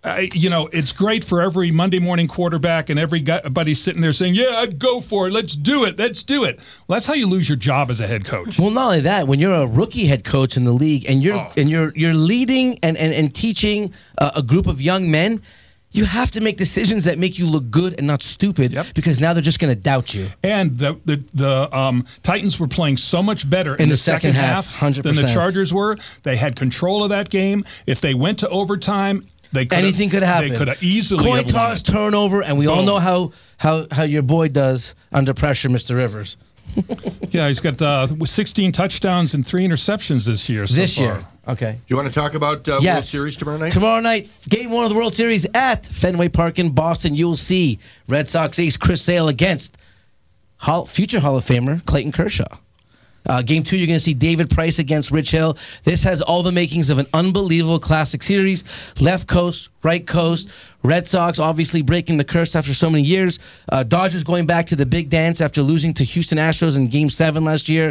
it's great for every Monday morning quarterback and everybody sitting there saying, yeah, I'd go for it. Let's do it. Let's do it. Well, that's how you lose your job as a head coach. Well, not only that, when you're a rookie head coach in the league and you're leading and teaching a group of young men, you have to make decisions that make you look good and not stupid because now they're just going to doubt you. And the Titans were playing so much better in the second half 100%. Than the Chargers were. They had control of that game. If they went to overtime, anything could happen. They could have easily coin toss, turnover, and we all know how your boy does under pressure, Mr. Rivers. Yeah, he's got 16 touchdowns and 3 interceptions this year. Okay. Do you want to talk about World Series tomorrow night? Tomorrow night, Game 1 of the World Series at Fenway Park in Boston. You will see Red Sox ace Chris Sale against future Hall of Famer Clayton Kershaw. Game 2, you're going to see David Price against Rich Hill. This has all the makings of an unbelievable classic series. Left coast, right coast. Red Sox obviously breaking the curse after so many years. Dodgers going back to the big dance after losing to Houston Astros in Game 7 last year.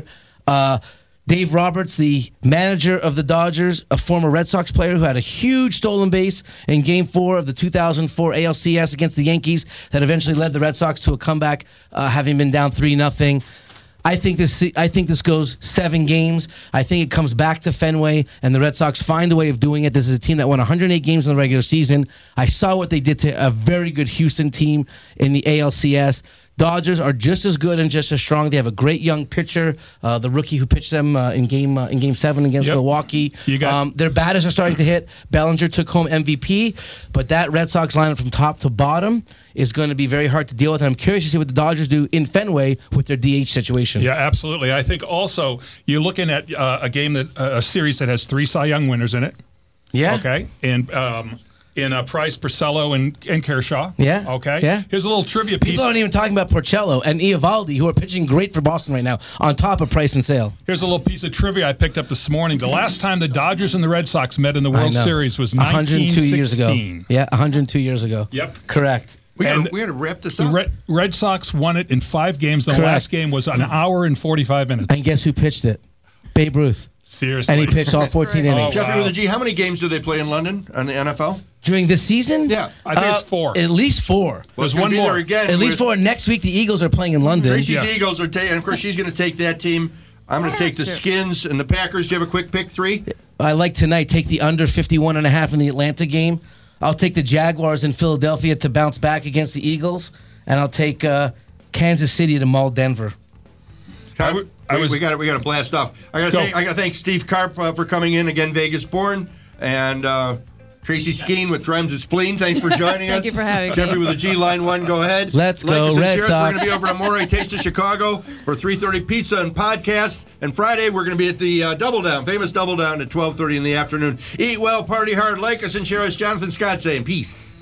Dave Roberts, the manager of the Dodgers, a former Red Sox player who had a huge stolen base in Game 4 of the 2004 ALCS against the Yankees that eventually led the Red Sox to a comeback, having been down 3-0. I think this goes 7 games. I think it comes back to Fenway, and the Red Sox find a way of doing it. This is a team that won 108 games in the regular season. I saw what they did to a very good Houston team in the ALCS. Dodgers are just as good and just as strong. They have a great young pitcher, the rookie who pitched them in Game 7 against Milwaukee. Their batters are starting to hit. Bellinger took home MVP, but that Red Sox lineup from top to bottom is going to be very hard to deal with. And I'm curious to see what the Dodgers do in Fenway with their DH situation. Yeah, absolutely. I think also you're looking at a series that has 3 Cy Young winners in it. Yeah. Okay. And in Price, Porcello, and Kershaw. Yeah. Okay. Yeah. Here's a little trivia piece. People aren't even talking about Porcello and Eovaldi, who are pitching great for Boston right now, on top of Price and Sale. Here's a little piece of trivia I picked up this morning. The last time the Dodgers and the Red Sox met in the World Series was 102 years ago. 1916. Yeah, 102 years ago. Yep. Correct. We got to wrap this up. The Red Sox won it in 5 games. The last game was an hour and 45 minutes. And guess who pitched it? Babe Ruth. Seriously. And he pitched all 14 innings. Jeffrey with a G, how many games do they play in London on the NFL? During this season? Yeah. I think it's 4. At least 4. There's one more. Again at least 4. Next week, the Eagles are playing in London. Tracy's Eagles are taking, and of course, she's going to take that team. I'm going to take the Skins and the Packers. Do you have a quick pick 3? I like tonight. Take the under 51.5 in the Atlanta game. I'll take the Jaguars in Philadelphia to bounce back against the Eagles, and I'll take Kansas City to maul Denver. We got to blast off. I got to thank Steve Karp for coming in again, Vegas born, and Tracy Skeen with Drems of Spleen. Thanks for joining us. Thank you for having me. Jeffrey with the G Line 1. Go ahead. Let's go Red Sox. We're going to be over at Amore Taste of Chicago for 3:30 pizza and podcast. And Friday we're going to be at the Double Down, famous Double Down, at 12:30 in the afternoon. Eat well, party hard, like us, and share us. Jonathan Scott saying peace.